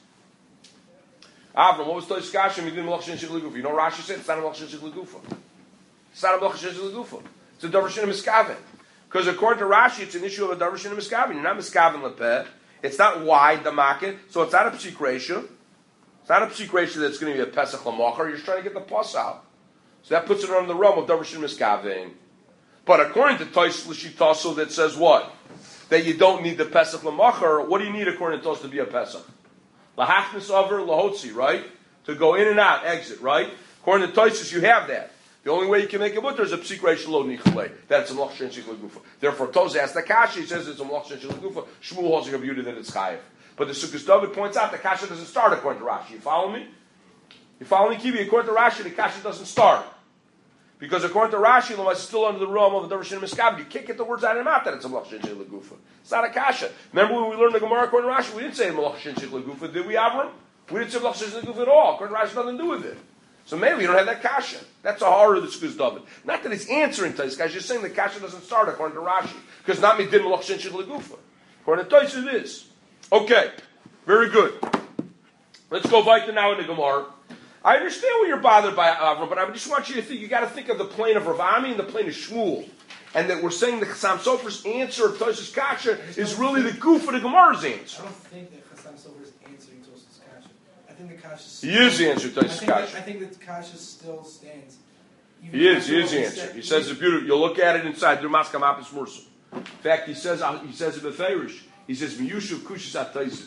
Avram, what was Tosas kasha? You know Rashi said it's not a malach shen gufa. It's not a malach shen gufa. It's a davar shin miskaven. Because according to Rashi, it's an issue of a davar shin miskaven. You're not miskaven lepeh. It's not wide the market, so it's not a psik ratio. It's not a psik ratio that's going to be a pesach l'machar. You're just trying to get the pus out. So that puts it under the realm of davar shin miskaven. But according to Tos L'shitaso that says what? That you don't need the pesach l'machar. What do you need according to Tos to be a pesach? Lahachnis over lahotzi, right? To go in and out, exit, right? According to Tos, you have that. The only way you can make a mutter is a psik ratio lo nichalei. That's a malach shen shel gufa. Therefore, Tos asks the kasha. He says it's a malach shen shel gufa. Shmuel holds a beauty that it's chayiv. But the Sukkos David points out the kasha doesn't start according to Rashi. You follow me? You follow me, Kibi? According to Rashi, the kasha doesn't start. Because according to Rashi, it's still under the realm of the davar shin miskaven. You can't get the words out of your mouth that it's a malach shen shel gufa. It's not a kasha. Remember when we learned the Gemara according to Rashi, we didn't say malach shen shel gufa, did we, Avram? We didn't say malach shen shel gufa at all. According to Rashi, nothing to do with it. So maybe you don't have that kasha. That's a horror of the Sukkos David. Not that he's answering to this guy, he's just saying the kasha doesn't start according to Rashi. Because not me did malach shen shel gufa. According to Tos it is. Okay. Very good. Let's go weiter now in the Gemara. I understand why you're bothered by Avram, but I just want you to think, you got to think of the plane of Rav Ami and the plane of Shmuel. And that we're saying the Chassam Sofer's answer of Tosas Kasha is really the goof of the Gemara's answer. I don't think that Chassam Sofer is answering Tosas Kasha. I think the Kasha He is the answer to Tosas Kasha. I think that Kasha still stands. He is, he is the answer. He says it's beautiful. You'll look at it inside. In fact, he says he says in the Farish, he says, Miyushu Kushis at Tosas.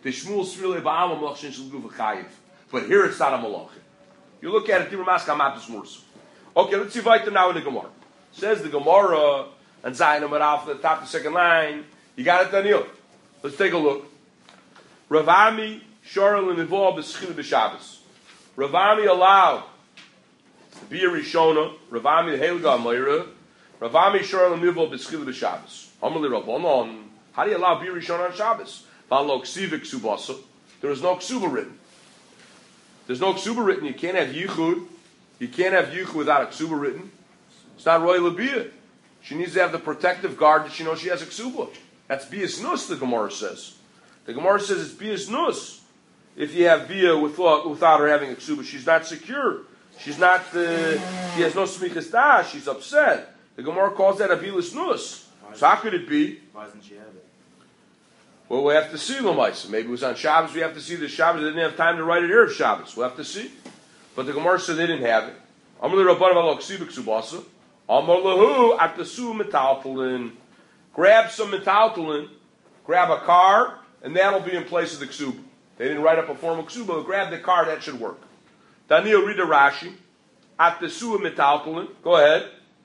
The Shmuel Srile Ba'am Malach Shin Shel Gufa Chayiv. But here it's not a Malach. You look at it, Dibur Maska Matus Mursu. Okay, let's see weiter now in the Gemara. Says the Gemara, and Zayin Amar Alf, the top of the second line. You got it, Daniel? Let's take a look. Ravami Sharel and Nivol B'Schil B'Shabbos. Ravami allowed the Bia Rishona, Ravami the Helga Amayra, Ravami Sharel and Nivol B'Schil B'Shabbos. Amali Rabbanon. How do you allow Bia Rishona on Shabbos? V'alo Ksivik Subasa. There is no Ksuba written. There's no Ksuba written. You can't have Yichud. You can't have Yichud without a Ksuba written. It's not Roy Labia. She needs to have the protective guard that she knows she has a Ksuba. That's Bias Nus, the Gemara says. The Gemara says it's Bias Nus. If you have Bia without, without her having a Ksuba, she's not secure. She's not, uh, she has no Smichas Da. She's upset. The Gemara calls that a Bias Nus. So how could it be? Why doesn't she have it? Well, we have to see Lamaisa. Maybe it was on Shabbos. We have to see the Shabbos. They didn't have time to write it here of Shabbos. We'll have to see. But the Gemara said they didn't have it. Amar Rabbanan v'lo ksibik subasa. Amar lahu atasu metaltalin. Grab some metaltalin. Grab a car, and that'll be in place of the ksuba. They didn't write up a formal ksuba. But grab the car. That should work. Daniel, read the Rashi. Atasu metaltalin. Go ahead.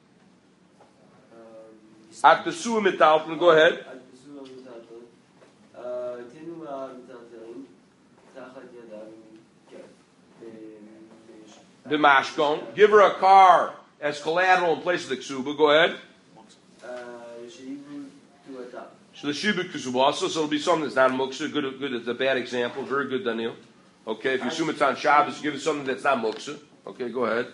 Atasu metaltalin. Go ahead. The mashkon. Give her a car as collateral in place of the ksuba. Go ahead. So the shibuk ksuba also, so it'll be something that's not muksa. Good, good. It's a bad example. Very good, Daniel. Okay, if you assume it's on Shabbos, give it something that's not muksa. Okay, go ahead.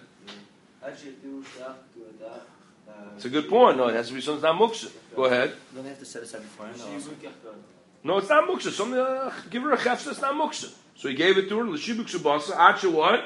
It's a good point. No, it has to be something that's not muksa. Go ahead. Don't they have to set aside before? No, it's not muksa. Something. Uh, give her a chefs that's not muksa. So he gave it to her. L'shibuk subasa. Acha what?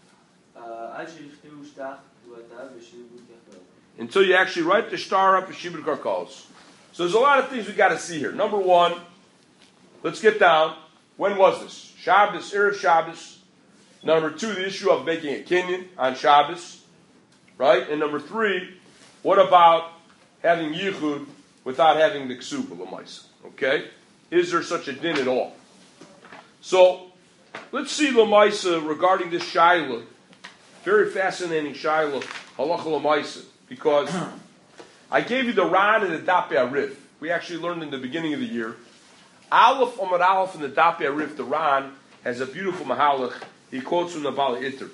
Until you actually write the star up for Shibud Karkals. So there's a lot of things we got to see here. Number one, let's get down. When was this? Shabbos, Erev Shabbos. Number two, the issue of making a kinyan on Shabbos. Right? And number three, what about having Yichud without having the Ksuba L'maisa? Okay? Is there such a din at all? So, let's see L'maisa regarding this Shaila. Very fascinating Shaila, Halacha L'maisa, because I gave you the Ran and the Dapei Arif. We actually learned in the beginning of the year. Aleph Amar Aleph in the Dapei Arif, the Ran, has a beautiful Mahalach. He quotes from the Bala Itter.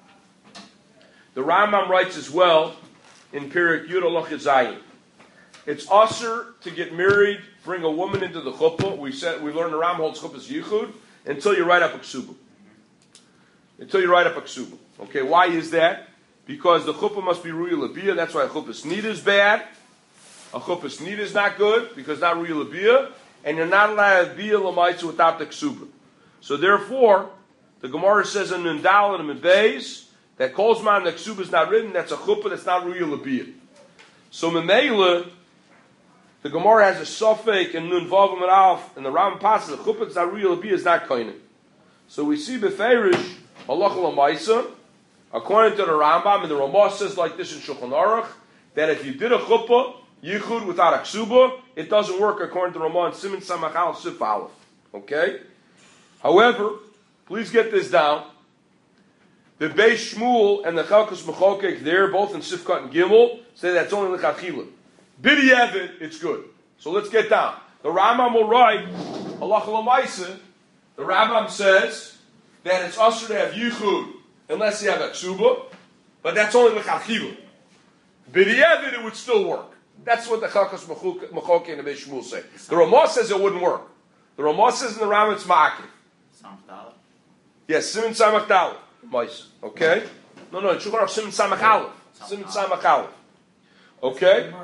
The Rambam writes as well in Perek Yud Halacha Zayin. It's usher to get married, bring a woman into the chuppah. We said we learned the Rambam holds chuppah's yichud until you write up a ksuba. Until you write up a ksuba. Okay, why is that? Because the chuppah must be ruyah labiyah. That's why a chuppah snida is bad. A chuppah snida is not good because not ruyah labiyah, and you're not allowed to be a lamaitza without the ksuba. So therefore, the Gemara says in Nundal and Mebeis that kolzman the ksuba is not written. That's a chuppah that's not ruyah labiyah. So Memela, the Gemara has a suffix in Nun Vav and Alf, and the Ram passes the chuppah that's not ruyah labiyah is not koine. So we see beferish halacha lamaisa. According to the Rambam, and the Ramah says like this in Shulchan Aruch, that if you did a chuppah, yichud without a ksuba, it doesn't work according to Ramah and Siman Samach Aleph Sif Aleph. Okay? However, please get this down. The Beis Shmuel and the Chalkas Mechokek there, both in Sifkat and Gimel, say that's only L'chachila. B'di'evid, it's good. So let's get down. The Rambam will write, halacha l'maisa, the Rambam says that it's usher to have yichud unless you have a ksuba, but that's only l'chachila. B'di'evid, it would still work. That's what the Chalkas Mechokek and the Beis Shmuel say. The Ramah says it wouldn't work. The Ramah says in the Rambam it's ma'akiv. Samach Yes, Siman Samach Daled. Mice. Okay? No, no, it's Shulchan Aruch Siman Samach Aleph. Siman Samach Aleph. Okay?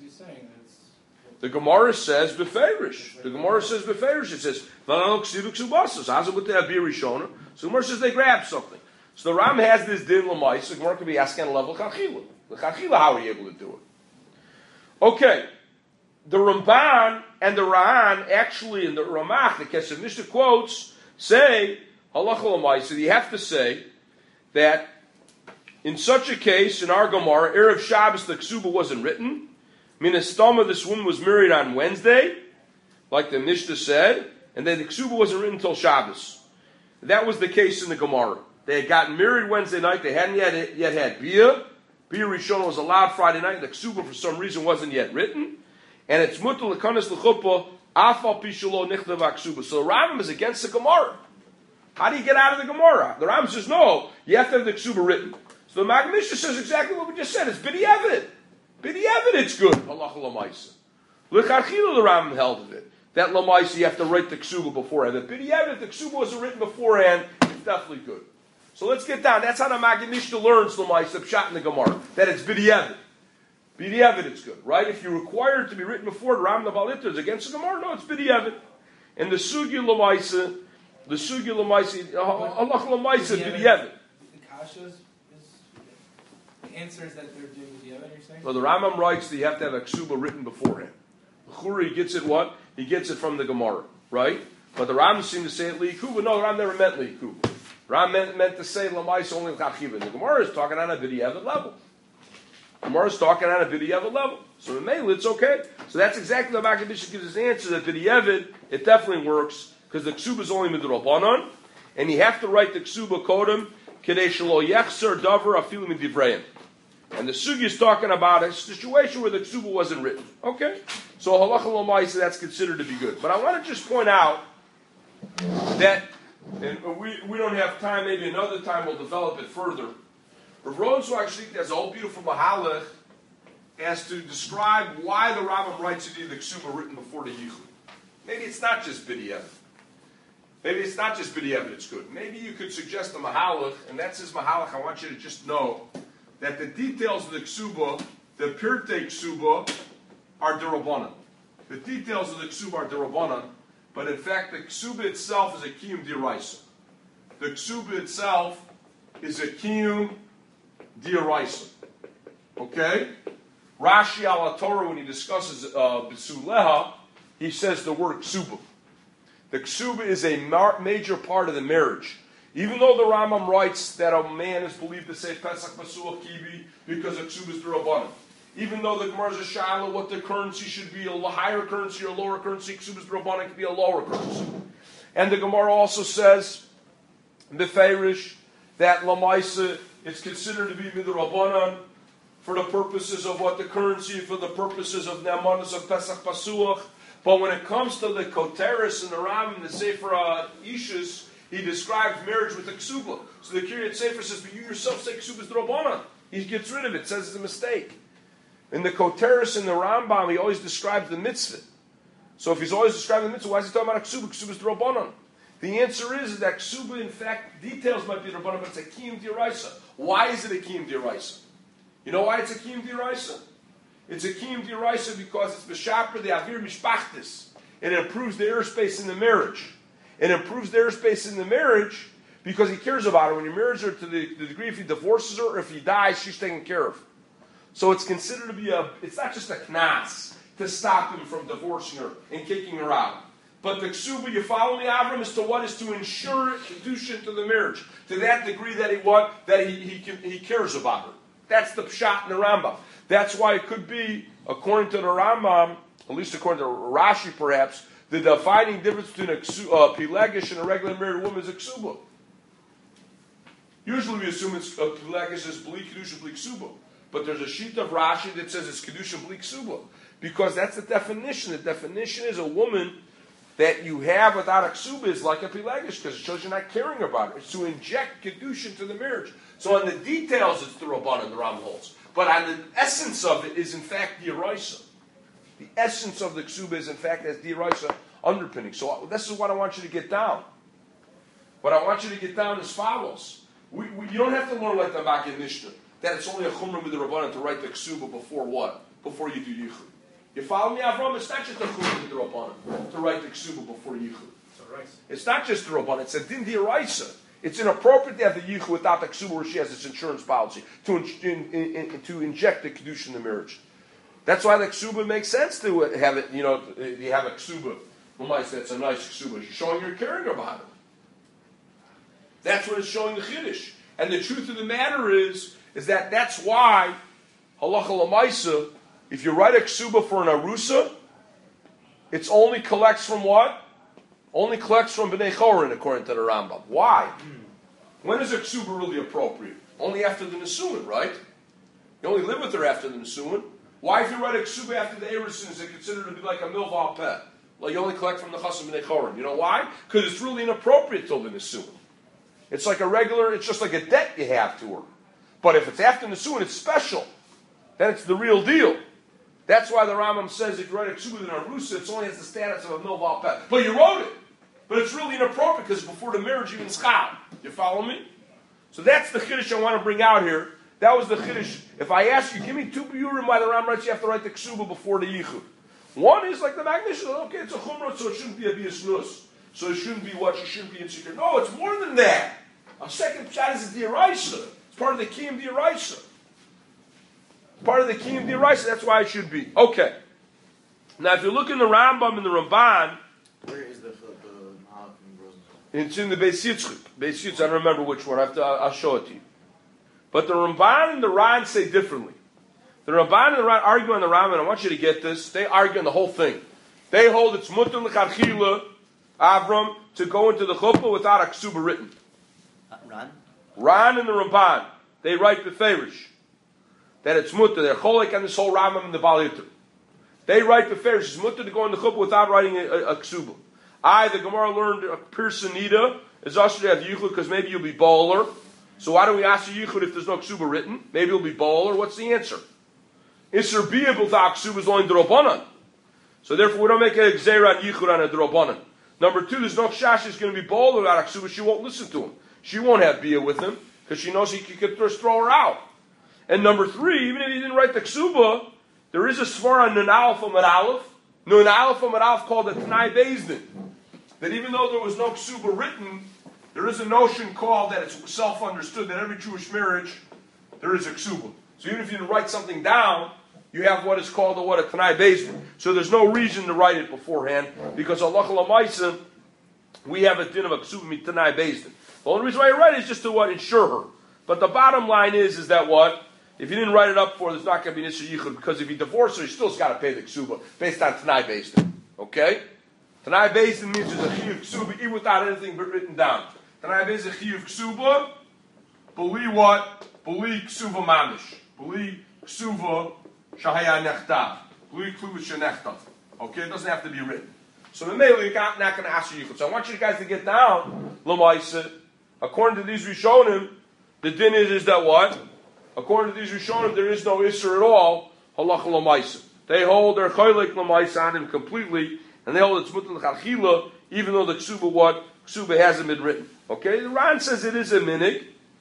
The Gemara says beferish. The Gemara says beferish. It says v'lo ksivuk subasas. How's it with the Abir Rishona? So the Gemara says they grab something. So the Ram has this din l'mais. The Gemara could be asking on a level chachila. The chachila, how are you able to do it? Okay. The Ramban and the Ra'an actually in the Ramach, the Kesef Mishnah quotes, say halacha l'mais. So you have to say that in such a case, in our Gemara, Erev Shabbos, the Ksuba wasn't written. Minastama, this woman was married on Wednesday, like the Mishnah said, and then the ksuba wasn't written until Shabbos. That was the case in the Gemara. They had gotten married Wednesday night. They hadn't yet, yet had bia. Bia Rishon was allowed Friday night. The ksuba, for some reason, wasn't yet written. And it's mutal lekanis l'chuppah afal pishalo nichtav ksuba. So the Rambam is against the Gemara. How do you get out of the Gemara? The Rambam says, no, you have to have the ksuba written. So the Maggid Mishnah says exactly what we just said. It's b'di'evid. B'di'evid, it's good. Halacha l'maisa. L'charchila, the Rambam held of it. That l'maisa, you have to write the ksuba beforehand. The b'di'evid, if the ksuba wasn't written beforehand, it's definitely good. So let's get down. That's how the Maggid Mishnah learns l'maisa pshat in the Gemara. That it's b'di'evid. B'di'evid, it's good, right? If you require it to be written before, the Rambam Baliter is against the Gemara. No, it's b'di'evid. And the sugya l'maisa, the sugya l'maisa, halacha l'maisa, b'di'evid. The kashas is the answer is that they're doing b'di'evid. You're saying? Well, the Rambam writes that you have to have a ksuba written beforehand. The Churi gets it what? He gets it from the Gemara, right? But the Rambam seemed to say it li'ikuba. No, the Rambam never meant li'ikuba. The Rambam meant, meant to say l'mais only l'chachiva. The Gemara is talking on a b'di'evid level. The Gemara is talking on a b'di'evid level. So in Meil, it's okay. So that's exactly the Maggid Mishnah gives his answer, that b'di'evid, it definitely works, because the ksuba is only midrabanan, and you have to write the ksuba kodem, kedei shelo yechser davar afilu midivrayim. And the sugi is talking about a situation where the ksuba wasn't written. Okay? So halacha l'maisa, that's considered to be good. But I want to just point out that, and we, we don't have time, maybe another time we'll develop it further. Rav Rosenzweig Shlicht has a whole beautiful mahalach as to describe why the Rambam writes it in the ksuba written before the yichud. Maybe it's not just b'di'evid. Maybe it's not just b'di'evid, it's good. Maybe you could suggest a mahalach, and that's his mahalach. I want you to just know that the details of the ksuba, the pirtei ksuba, are derabanan. The details of the ksuba are derabanan, but in fact the ksuba itself is a kiyum d'oraisa. The ksuba itself is a kiyum d'oraisa. Okay? Rashi al Torah, when he discusses uh, b'suleha, he says the word ksuba. The ksuba is a mar- major part of the marriage. Even though the Rambam writes that a man is believed to say Pesach Pasuach Kibi because a ksuba is d'Rabbanan. Even though the Gemara is a Shiloh, what the currency should be, a higher currency or a lower currency, ksuba is d'Rabbanan could be a lower currency. And the Gemara also says, Beferish, that Lamaisa is considered to be d'Rabbanan for the purposes of what the currency, for the purposes of Nemanis of Pesach Pasuach. But when it comes to the Koteris and the Rambam, the Sefer uh, Ishus, he describes marriage with a ksuba. So the Kiryat Sefer says, but you yourself say ksuba is d'Rabbanan. He gets rid of it, says it's a mistake. In the Koteris and the Rambam, he always describes the mitzvah. So if he's always describing the mitzvah, why is he talking about a ksuba? Ksuba is d'Rabbanan. The answer is that ksuba, in fact, details might be d'Rabbanan, but it's a kiyum d'oraisa. Why is it a kiyum d'oraisa? You know why it's a kiyum d'oraisa? It's a kiyum d'oraisa because it's b'shapra the avir mishpachtis. And it improves the airspace in the marriage. It improves the airspace in the marriage because he cares about her. When he marries her, to the, the degree if he divorces her or if he dies, she's taken care of. So it's considered to be a, it's not just a knas to stop him from divorcing her and kicking her out. But the ksuba, you follow me, Avram, is to what? Is to ensure kedushin to the marriage. To that degree that he what? That he, he, he cares about her. That's the pshat in the Rambam. That's why it could be, according to the Rambam, at least according to Rashi perhaps, the defining difference between a uh, pelagish and a regular married woman is a ksuba. Usually we assume it's uh, pelagish is bli kedusha bli ksuba, but there's a sheet of Rashi that says it's kedusha bli ksuba because that's the definition. The definition is a woman that you have without a ksuba is like a pelagish because it shows you're not caring about it. It's to inject kedusha into the marriage. So on the details, it's the Rabbanan, the Rambam holds, but on the essence of it is in fact the Eraisa. The essence of the ksuba is, in fact, as d'oraisa underpinning. So this is what I want you to get down. What I want you to get down is follows. We, we, you don't have to learn like the Maggid Mishnah, that it's only a chumrah with the Rabbanan to write the ksuba before what? Before you do yichud. You follow me, Avram? It's not just a chumrah with the Rabbanan to write the ksuba before yichud. It's not just the Rabbanan. It's a din d'oraisa. It's inappropriate to have the yichud without the ksuba where she has this insurance policy to, in, in, in, to inject the kedusha in the marriage. That's why the ksuba makes sense to have it, you know, you have a ksuba. Well, might say it's a nice ksuba. You're showing you're caring about it. That's what it's showing the chiddush. And the truth of the matter is, is that that's why, halacha l'maisa, if you write a ksuba for an arusa, it only collects from what? only collects from Bnei Chorin, according to the Rambam. Why? When is a ksuba really appropriate? Only after the Nesuin, right? You only live with her after the Nesuin. Why, if you write a ksuba after the Erusin, is it considered to be like a milval peh? Well, you only collect from the Chasam Bnei Chorin. You know why? Because it's really inappropriate till the Nesuin. It's like a regular, it's just like a debt you have to her. But if it's after Nesuin, it's special. Then it's the real deal. That's why the Rambam says if you write a ksuba in Arusa, it only has the status of a milval peh. But you wrote it. But it's really inappropriate because before the marriage even schal. You follow me? So that's the chiddush I want to bring out here. That was the chiddush. If I ask you, give me two biurim why the Rambam writes you have to write the ksuba before the yichud. One is like the magnesium. Okay, it's a chumrah, so it shouldn't be a bias nus. So it shouldn't be what? You shouldn't be insecure. No, it's more than that. A second shot is the deraisa. It's part of the key of the deraisa. Part of the key of the deraisa. That's why it should be. Okay. Now, if you look in the Rambam and the Ramban, where is the the Mahalach in Rosenthal? It's in the Beis Yitzchak. Beis Yitzchak, I don't remember which one. I have to, I'll show it to you. But the Ramban and the Ran say differently. The Ramban and the Ran argue on the Rambam, and I want you to get this. They argue on the whole thing. They hold it's mutter l'chadchila, Avram, to go into the chuppah without a ksuba written. Uh, Ran? Ran and the Ramban, they write beferish that it's mutter. They're cholik on this whole Rambam and the Bal Yitter. They write beferish. It's mutter to go in the chuppah without writing a, a, a ksuba. I, the Gemara learned a Pirsanida is also to have yichud because maybe you'll be bowler. So why do we ask you yichud if there's no ksuba written? Maybe you'll be bowler. What's the answer? Isser biyabul ta ksuba is only drobanan. So therefore we don't make a gzeira on yichud on a drobanan. Number two, there's no shash is going to be bowler without ksuba. She won't listen to him. She won't have biyah with him because she knows he could just throw her out. And number three, even if he didn't write the ksuba, there is a svara on nun aleph amad aleph, nun aleph amad aleph called a Tanai Bezdin. That even though there was no ksuba written, there is a notion called that it's self-understood that every Jewish marriage, there is a ksuba. So even if you didn't write something down, you have what is called a what, a Tanai Bezdin. So there's no reason to write it beforehand, because Allah l'maisa, we have a din of a ksuba mit Tanai Bezdin. The only reason why you write it is just to what, ensure her. But the bottom line is, is that what? If you didn't write it up for, there's not going to be an issue yichud, because if you divorce her, you still got to pay the ksuba based on Tanai Bezdin. Okay? Tanai Bezdin means there's a chiyuv ksuba even without anything written down. Tanai Bezdin chiyuv ksuba, beli what? Beli ksuba mamish. Beli ksuba shahaya nechtav. Beli ksuba shenechtav. Okay, it doesn't have to be written. So the male, you're not going to ask you yichud. So I want you guys to get down, l'maisa. According to these Rishonim, the din is, is that what? According to these Rishonim, there is no isser at all. Halacha l'maisa. They hold their chaylik l'maisa on him completely. And they hold it's mutter l'chadchila, even though the ksuba what? Ksuba hasn't been written. Okay? The Ran says it is a minig.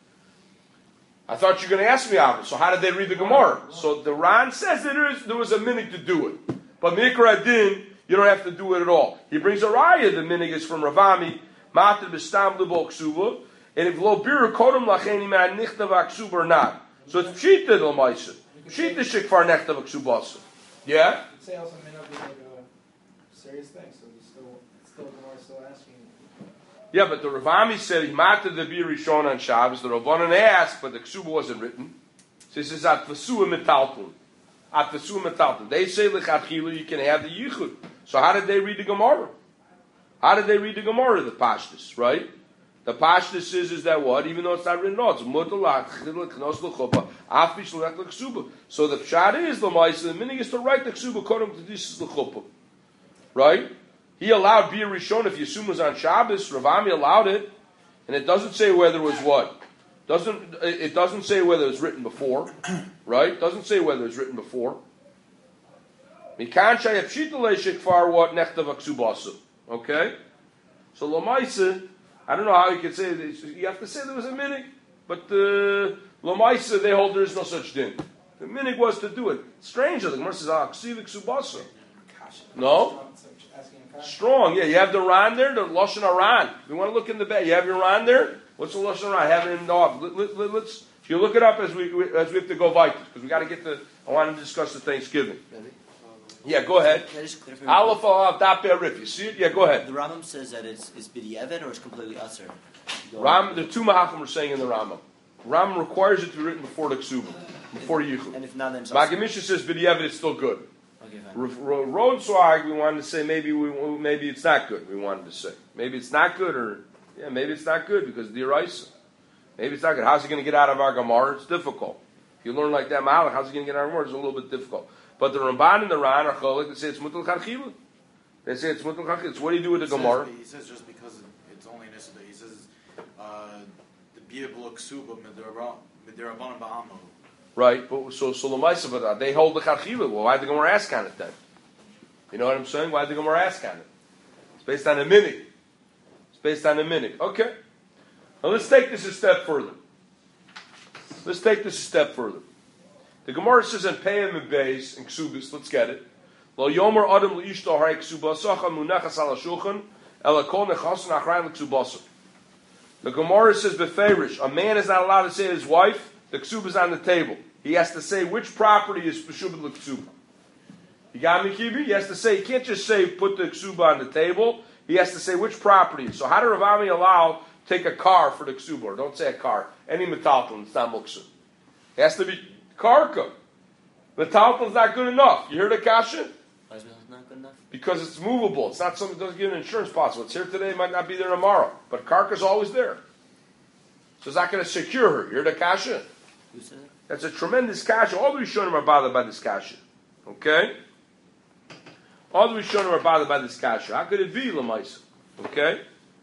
I thought you were going to ask me about it. So how did they read the Gemara? So the Ran says that there, is, there was a minig to do it. But mikra din, you don't have to do it at all. He brings a raya, the minig is from Ravami, matir b'stam l'bo ksuba, and if lo bira kodem lacheni ma'an nichtav ksuba or not. So it's pshita l'maisa. Pshita shikfar nechtav ksubasa. Yeah? Say also may not be like a serious thing, so it's still, it's still, Gemara still asking. Yeah, but the Ravami said he matter the bir rishon on Shabbos. The Rabbanan asked, but the ksuba wasn't written. So he says at vesua metalton, at vesua metalton. They say lechatchilu you can have the yichud. So how did they read the Gemara? How did they read the Gemara? The Pashtus, right? The Pashtus is, is that what? Even though it's not written, no, it's mutalach chidl knos lechupa afish lech leksuba. So the pshat is the ma'isa. The meaning is to write the ksuba according to this lechupa, right? He allowed bir rishon if you assume it was on Shabbos. Ravami allowed it, and it doesn't say whether it was what. Doesn't it doesn't say whether it was written before, right? Doesn't say whether it was written before. Mikan shayef shitale shikfar what nechtav aksubasu. Okay, so lamaisa. I don't know how you could say this. You have to say there was a minig, but the uh, lamaisa they hold there is no such thing. The minig was to do it. Stranger, the Gemara says ah ksivik subasa. No. Strong, yeah. You have the Ran there, the Lashon Aran. If you want to look in the bed, you have your Ran there. What's the Lashon Aran? Have it in the off. Let, let, let, let's. You look it up as we as we have to go vital because we got to get the. I want to discuss the Thanksgiving. Ready? Yeah, go ahead. Can I just clarify? Aleph Alav Dap Rif. You see it? Yeah, go ahead. The Rambam says that it's it's b'di'evet or it's completely usher. Ram, the two Mahachim are saying in the Rambam. Rambam requires it to be written before the Ksuba, before Yichud. And if not, then it's Magamisha says b'di'evet it's still good. Okay, fine. Rotzwag, we wanted to say maybe we maybe it's not good. We wanted to say maybe it's not good, or yeah, maybe it's not good because of the Eraisa. Maybe it's not good. How's he going to get out of our Gemara? It's difficult. If you learn like that, Malach, how's he going to get out of our Gemara? It's a little bit difficult. But the Ramban and the Ran are cholik. They say it's mutal chachila. They say it's mutal chachila. It's what do you do with the he Gemara? Says, he says just because it's only Nisada. He says uh, the bia blok suba midirabanan ba'amahu. Right, but so so l'maisa, but they hold the chachila. Well, why did the Gemara ask on it then? You know what I'm saying? Why did the Gemara ask on it? It's based on a minig. It's based on a minig. Okay. Now let's take this a step further. Let's take this a step further. The Gemara says in Peyam and Beis and Ksubis. Let's get it. Lo yomer adam leishto haray ksubasacha munachas ala shulchan ela kol nechasan achrayin l'ksubasa. The Gemara says beferish, a man is not allowed to say to his wife, the ksuba is on the table. He has to say which property is b'shubad l'ksuba. You got me, Kibi? He has to say, he can't just say put the ksuba on the table. He has to say which property. So how did Rav Ami allow take a car for the ksuba? Or don't say a car. Any metalton, it's not muksa. It has to be karka. Metalton is not good enough. You hear the kasha? Why is it not good enough? Because it's movable. It's not something that doesn't give an insurance policy. What's here today might not be there tomorrow. But karka's always there. So it's not going to secure her. You hear the kasha? Who said it? That's a tremendous kasha. All the Rishonim are bothered by this kasha. Okay? All the Rishonim are bothered by this kasha. How could it be, Lamaisa? Okay?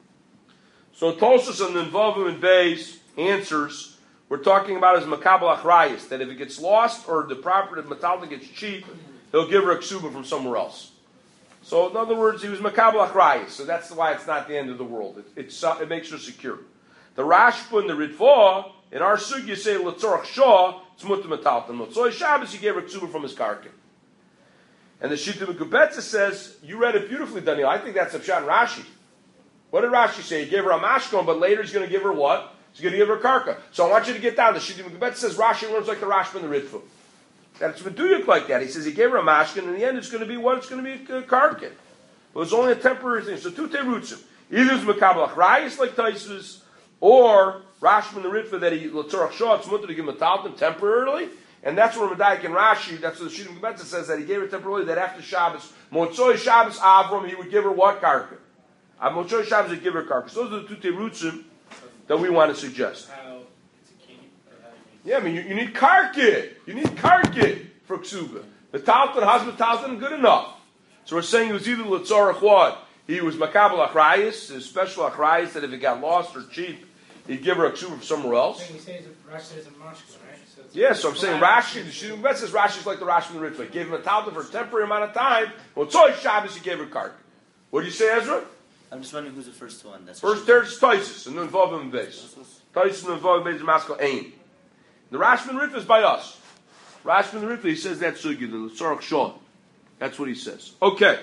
So Tosfos and the involvement base answers, we're talking about as makabel achrayis, that if it gets lost or the property of metalton gets cheap, he'll give her a ksuba from somewhere else. So in other words, he was makabel achrayis, so that's why it's not the end of the world. It, it's, it makes her secure. The Rashba and the Ritva, in our sugya say l'tzorach shah, it's mutter metalton. Motzoi Shabbos, he gave her ksuba from his karka. And the Shita Mekubetza says, you read it beautifully, Daniel. I think that's a Pshat Rashi. What did Rashi say? He gave her a mashkon, but later he's going to give her what? He's going to give her karka. So I want you to get down. The Shita Mekubetza says Rashi learns like the Rashba and the Ritva. That's Meduyuk like that. He says he gave her a mashkon, and in the end it's going to be what? It's going to be a karka. But it was only a temporary thing. So two terutzim. Either it's Mekabel Achrayis like Taisus, or Rashba and the Ritva that he, L'tzorach Shah, it's mutter to give him a talton temporarily. And that's where Medayik and Rashi, that's what the Shita Mekubetza says, that he gave her temporarily, that after Shabbos, Motzoi Shabbos Avram, he would give her what karka? Uh, Motzoi Shabbos would give her karka. So those are the two terutzim that we want to suggest. How it's a king, or how Yeah, I mean, you, you need karka. You need karka for ksuba. The talton, husband talton, good enough. So we're saying it was either L'tzorach what? He was makabel achrayis, his special achrayis, that if it got lost or cheap, he'd give her a ksuba from somewhere else. He says Rashi says a mashka, right? So Yeah, so I'm saying Rashi, the Shita Mekubetza says Rashi's like the Rashi and the Ritva. He gave him a talton for a temporary amount of time. Well, Tzoi Shabbos, he gave her karka. What do you say, Ezra? I'm just wondering who's the first one. That's First there's Taisus, and then involvement base. Taisus and involvement base is Maskal Ain. The Rashi and the Ritva is by us. Rashi and the Ritva, he says that's Sugi, the L'tzorach Shah. That's what he says. Okay.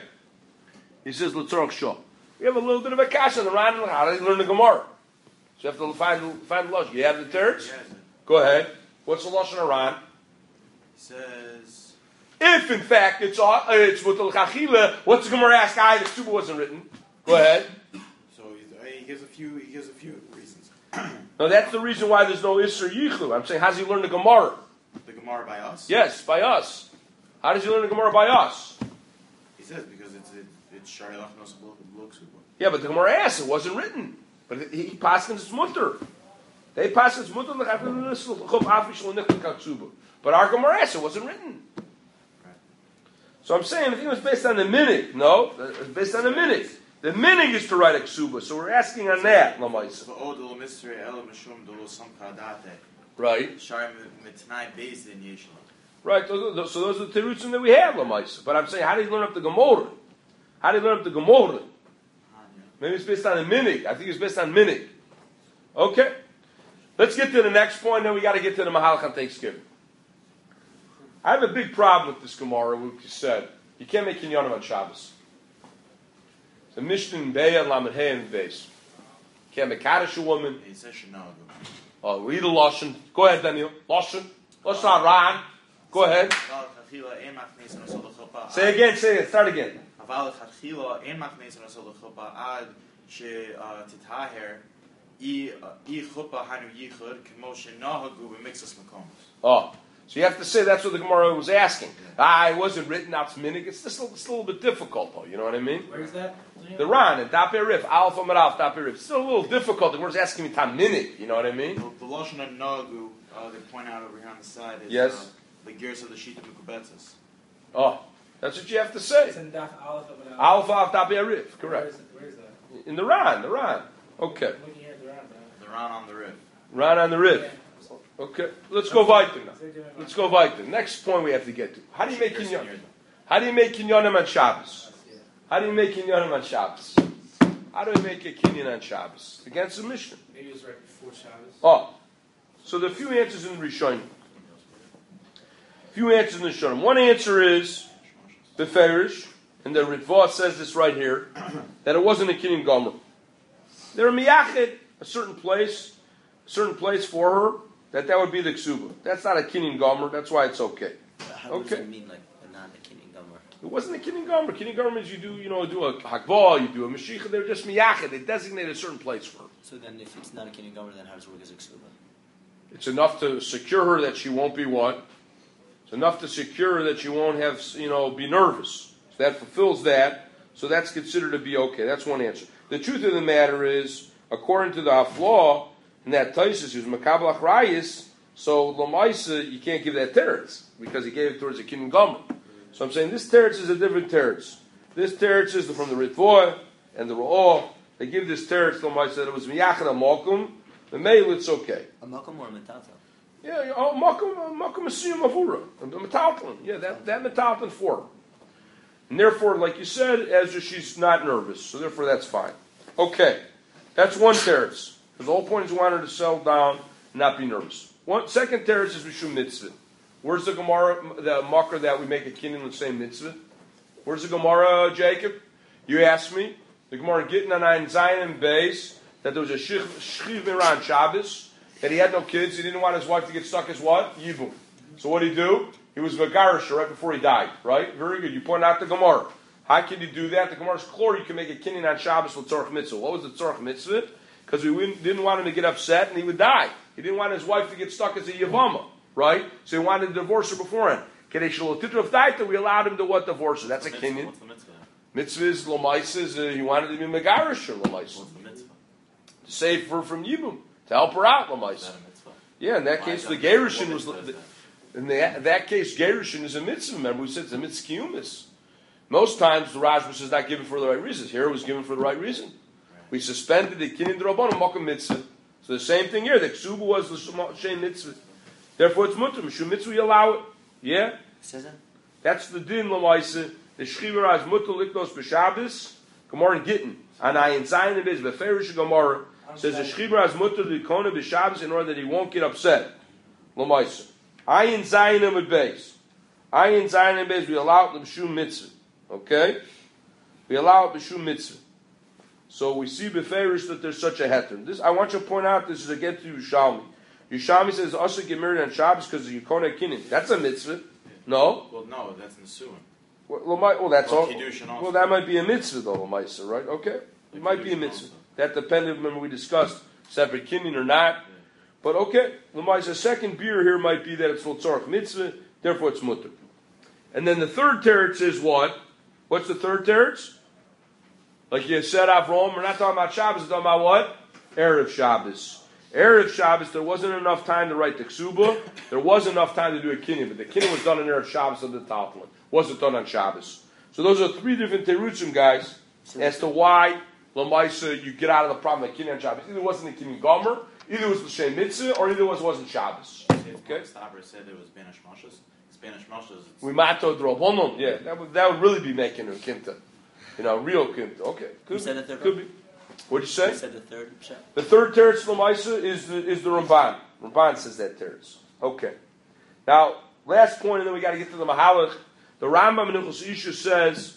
He says L'tzorach Shah. We have a little bit of a kasha on the Ran, how do you learn the Gemara? So you have to find, find the Lashon. You have the teretz? Yes. Go ahead. What's the Lashon Aran? He says, If in fact it's uh, it's with the Chachila, what's the Gemara ask? I the Ksuba wasn't written. Go ahead. so he, he gives a few. He gives a few reasons. No, that's the reason why there's no Isser Yichu. I'm saying, how does he learn the Gemara? The Gemara by us. Yes, by us. How does he learn the Gemara by us? He says because it's it, it's Sharilach Nos Blok Suba. Yeah, but the Gemara asks it wasn't written. But he, he passes his mutter. They pass his mutter. But our Gemara asks it wasn't written. So I'm saying, I think it was based on the minig. No, it was based on the minig. The minig is to write a ksuba, so we're asking on that, Lamaisa. Right. Right, those, those, so those are the terutzim that we have, Lamaisa. But I'm saying, how do you learn up the Gemara? How do you learn up the Gemara? Maybe it's based on the minig. I think it's based on minig. Okay. Let's get to the next point, then we got to get to the Mahalach on Thanksgiving. I have a big problem with this Gemara, what you said. You can't make kinyanim on Shabbos. The Mishnah in Be'ah and Lamed Hey in the base. You can't make Kaddish a woman. He says Shanago. Oh, read a Lashon. Go ahead, Daniel. Lashon. Lashon Ran. Go ahead. Say again, say it. Start again. Oh, So you have to say that's what the Gemara was asking. Ah, it wasn't written out minig. It's just a, it's a little bit difficult, though. You know what I mean? Where is that? The Ran and Dapei Rif, Alpha Maraf, Dapei Rif. It's still a little difficult. The Gemara's asking me tam minig. You know what I mean? The, the Lashon of Nagu, uh, they point out over here on the side is yes. uh, the gears of the Shita Mekubetzes. Oh, that's what you have to say. It's in Daf Aleph Amud Alpha of Dapei Rif, correct. Where is, it? Where is that? In the Ran, the Ran. Okay. I'm looking here at the Ran. The Ran on the Rif. Ran on the Rif. Yeah. Okay, let's go weiter now. Let's go weiter. Next point we have to get to. How do you make kinyan? How do you make kinyanim on Shabbos? How do you make kinyanim on Shabbos? How do we make a kinyan on Shabbos? Against the Mishnah. Maybe it was right before Shabbos. Oh, so there are a few answers in the Rishonim. Few answers in the Rishonim. One answer is the Ferish, and the Ritva says this right here, that it wasn't a kinyan gomer. They're a miyached, a certain place, a certain place for her. That that would be the ksuba. That's not a kinyan gomer. That's why it's okay. How okay. does it mean like not a kinyan gomer? It wasn't a kinyan gomer. Kinyan gomer means you do, you know, do a hakbah, you do a mashiach. They're just miyached. They designate a certain place for her. So then, if it's not a kinyan gomer, then how does it work as a ksuba? It's enough to secure her that she won't be what? It's enough to secure her that she won't have, you know, be nervous. So that fulfills that. So that's considered to be okay. That's one answer. The truth of the matter is, according to the Haflaw, and that Taisus who's Makabel Achrayis, so Lamaisa, you can't give that teretz, because he gave it towards a kinyan gomer. So I'm saying this teretz is a different teretz. This teretz is from the Ritvoy and the Ra'ah. They give this teretz to Lamaisa that it was Miyachad HaMokum. The Meil, it's okay. A makom or a metaltal? Yeah, oh, Mokum, Mokum Asiyum Avura. The Metaltalin. Yeah, that, that Metaltalin for her. And therefore, like you said, Ezra, she's not nervous. So therefore, that's fine. Okay. That's one teretz. Because the whole point is we want her to settle down and not be nervous. One second teretz is Mishum Mitzvah. Where's the Gemara, the marker that we make a kinyan in the same mitzvah? Where's the Gemara, Jacob? You asked me. The Gemara Gittin on Ein Zayin and Beis that there was a Shchiv Miran Shabbos, that he had no kids. He didn't want his wife to get stuck as what? Yibum. So what did he do? He was Vagarisha right before he died. Right? Very good. You point out the Gemara. How can you do that? The Gemara's clear. You can make a kinyan on Shabbos with Tzorach Mitzvah. What was the Tzorach Mitzvah? Because we didn't want him to get upset and he would die. He didn't want his wife to get stuck as a Yavama, right? So he wanted to divorce her beforehand. We allowed him to what? Divorce her. That's a kinyan. What's the mitzvah? Mitzvah is Lamaisa, is uh, he wanted to be Megarish or Lamaisa. What's the mitzvah? To save her from Yibum. To help her out, Lamaisa. Yeah, in that case, the Gerushin was... The, in the, that case, Gerushin is a mitzvah. Remember, we said it's a mitzvah. Most times, the Rajmas is not given for the right reasons. Here, it was given for the right reason. We suspended the kinyan d'rabbanan makom mitzvah. So the same thing here. The ksuba was the shem mitzvah. Therefore, it's mutter. Mishum mitzvah, you allow it. Yeah? Says that? That's the din l'maisa. The shchivara is mutter liknos b'Shabbos. Gemara in Gittin. And I in Zion and Bez b'ferish Gemara says the shchivara is mutter likona b'Shabbos in order that he won't get upset. L'maisa. I in Zion and Bez. I in Zion and Bez. We allow it b'shum mitzvah. Okay? We allow it b'shum mitzvah. So we see beferish that there's such a heter. This I want you to point out. This is again to Yerushalmi. Yerushalmi says also get married on Shabbos because of Yikona Kinyan. That's a mitzvah. No. Well, no, that's in the Suin. Well, well, that's well, all. Well, that might be a mitzvah though, Lamaisa, right? Okay, it might be a mitzvah. Also. That depended. Remember we discussed separate Kinyan or not. Yeah. But okay, Lamaisa, second beer here might be that it's Lotzarach mitzvah. Therefore, it's mutter. And then the third teretz is what? What's the third teretz? Like you said, Avrom, we're not talking about Shabbos, we're talking about what? Erev Shabbos. Erev Shabbos, there wasn't enough time to write the Ksuba. There was enough time to do a Kinyan, but the Kinyan was done on Erev Shabbos of the Talmud. Wasn't done on Shabbos. So those are three different terutzim, guys, as to why Lamaisa you get out of the problem of Kinyan on Shabbos. Either it wasn't a Kinyan Gomer, either it was L'Shem Mitzvah, or either it was, wasn't Shabbos. Okay? Staber said it was Spanish Moshes. Spanish Moshes. We mato drobonon. Yeah, that would that would really be making a Kinta. You know, real Kinta. Okay. Could, said the third could be. What did you say? You said the third pshat? The third teretz Lamaisa is the, is the Ramban. Ramban says that teretz. Okay. Now, last point, and then we got to get to the Mahalach. The Rambam in Hilchos Isha says,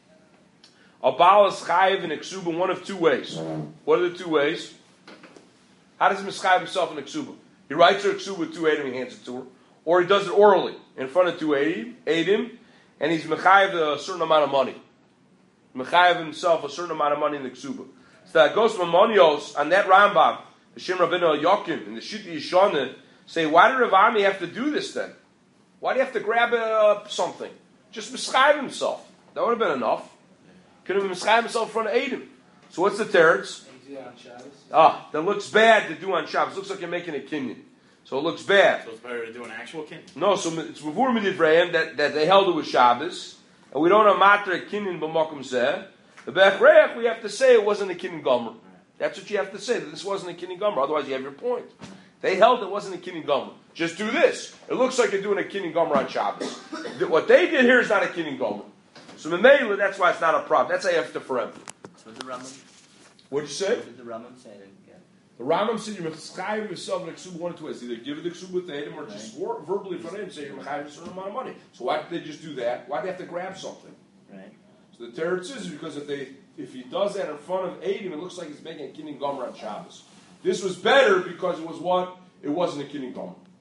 a Baal is chayiv in a ksuba one of two ways. What are the two ways? How does he mischayiv himself in a ksuba? He writes her a ksuba with two eidim, he hands it to her. Or he does it orally, in front of two eidim, and he's mechayiv a certain amount of money. Mechayiv himself a certain amount of money in the ksuba. So that goes from Monios, on that Rambam, the Shem Rabbeinu Yokim, and the Shita Yishana, say, why did Rav Ami have to do this then? Why do you have to grab uh, something? Just mischayev himself. That would have been enough. Could have mischayev himself in front of Eidim. So what's the teretz? Ah, that looks bad to do on Shabbos. Looks like you're making a kinyan. So it looks bad. So it's better to do an actual kinyan. No, so it's before Midivrayim that, that they held it with Shabbos, and we don't have matra kinyan b'makom zeh. The Bechreach, we have to say it wasn't a kinyan gomer. That's what you have to say, that this wasn't a kinyan gomer. Otherwise, you have your point. They held it wasn't a kinyan gomer. Just do this. It looks like you're doing a kinyan gomer on Shabbos. What they did here is not a kinyan gomer. So Memela, that's why it's not a problem. That's how you have to forever. So what did the Rambam? What'd you say? What did the Rambam say? Yeah. The Rambam said you're mechayiv yourself in a ksuba one of two ways. Either give it the ksuba with the Edom or just swore verbally for them and say you're mechayiv a certain amount of money. So why did they just do that? Why do they have to grab something? Right. So the teretz is because if they if he does that in front of Edom, it looks like he's making a kinyan gomer on Shabbos. This was better because it was what? It wasn't a kinyan gomer.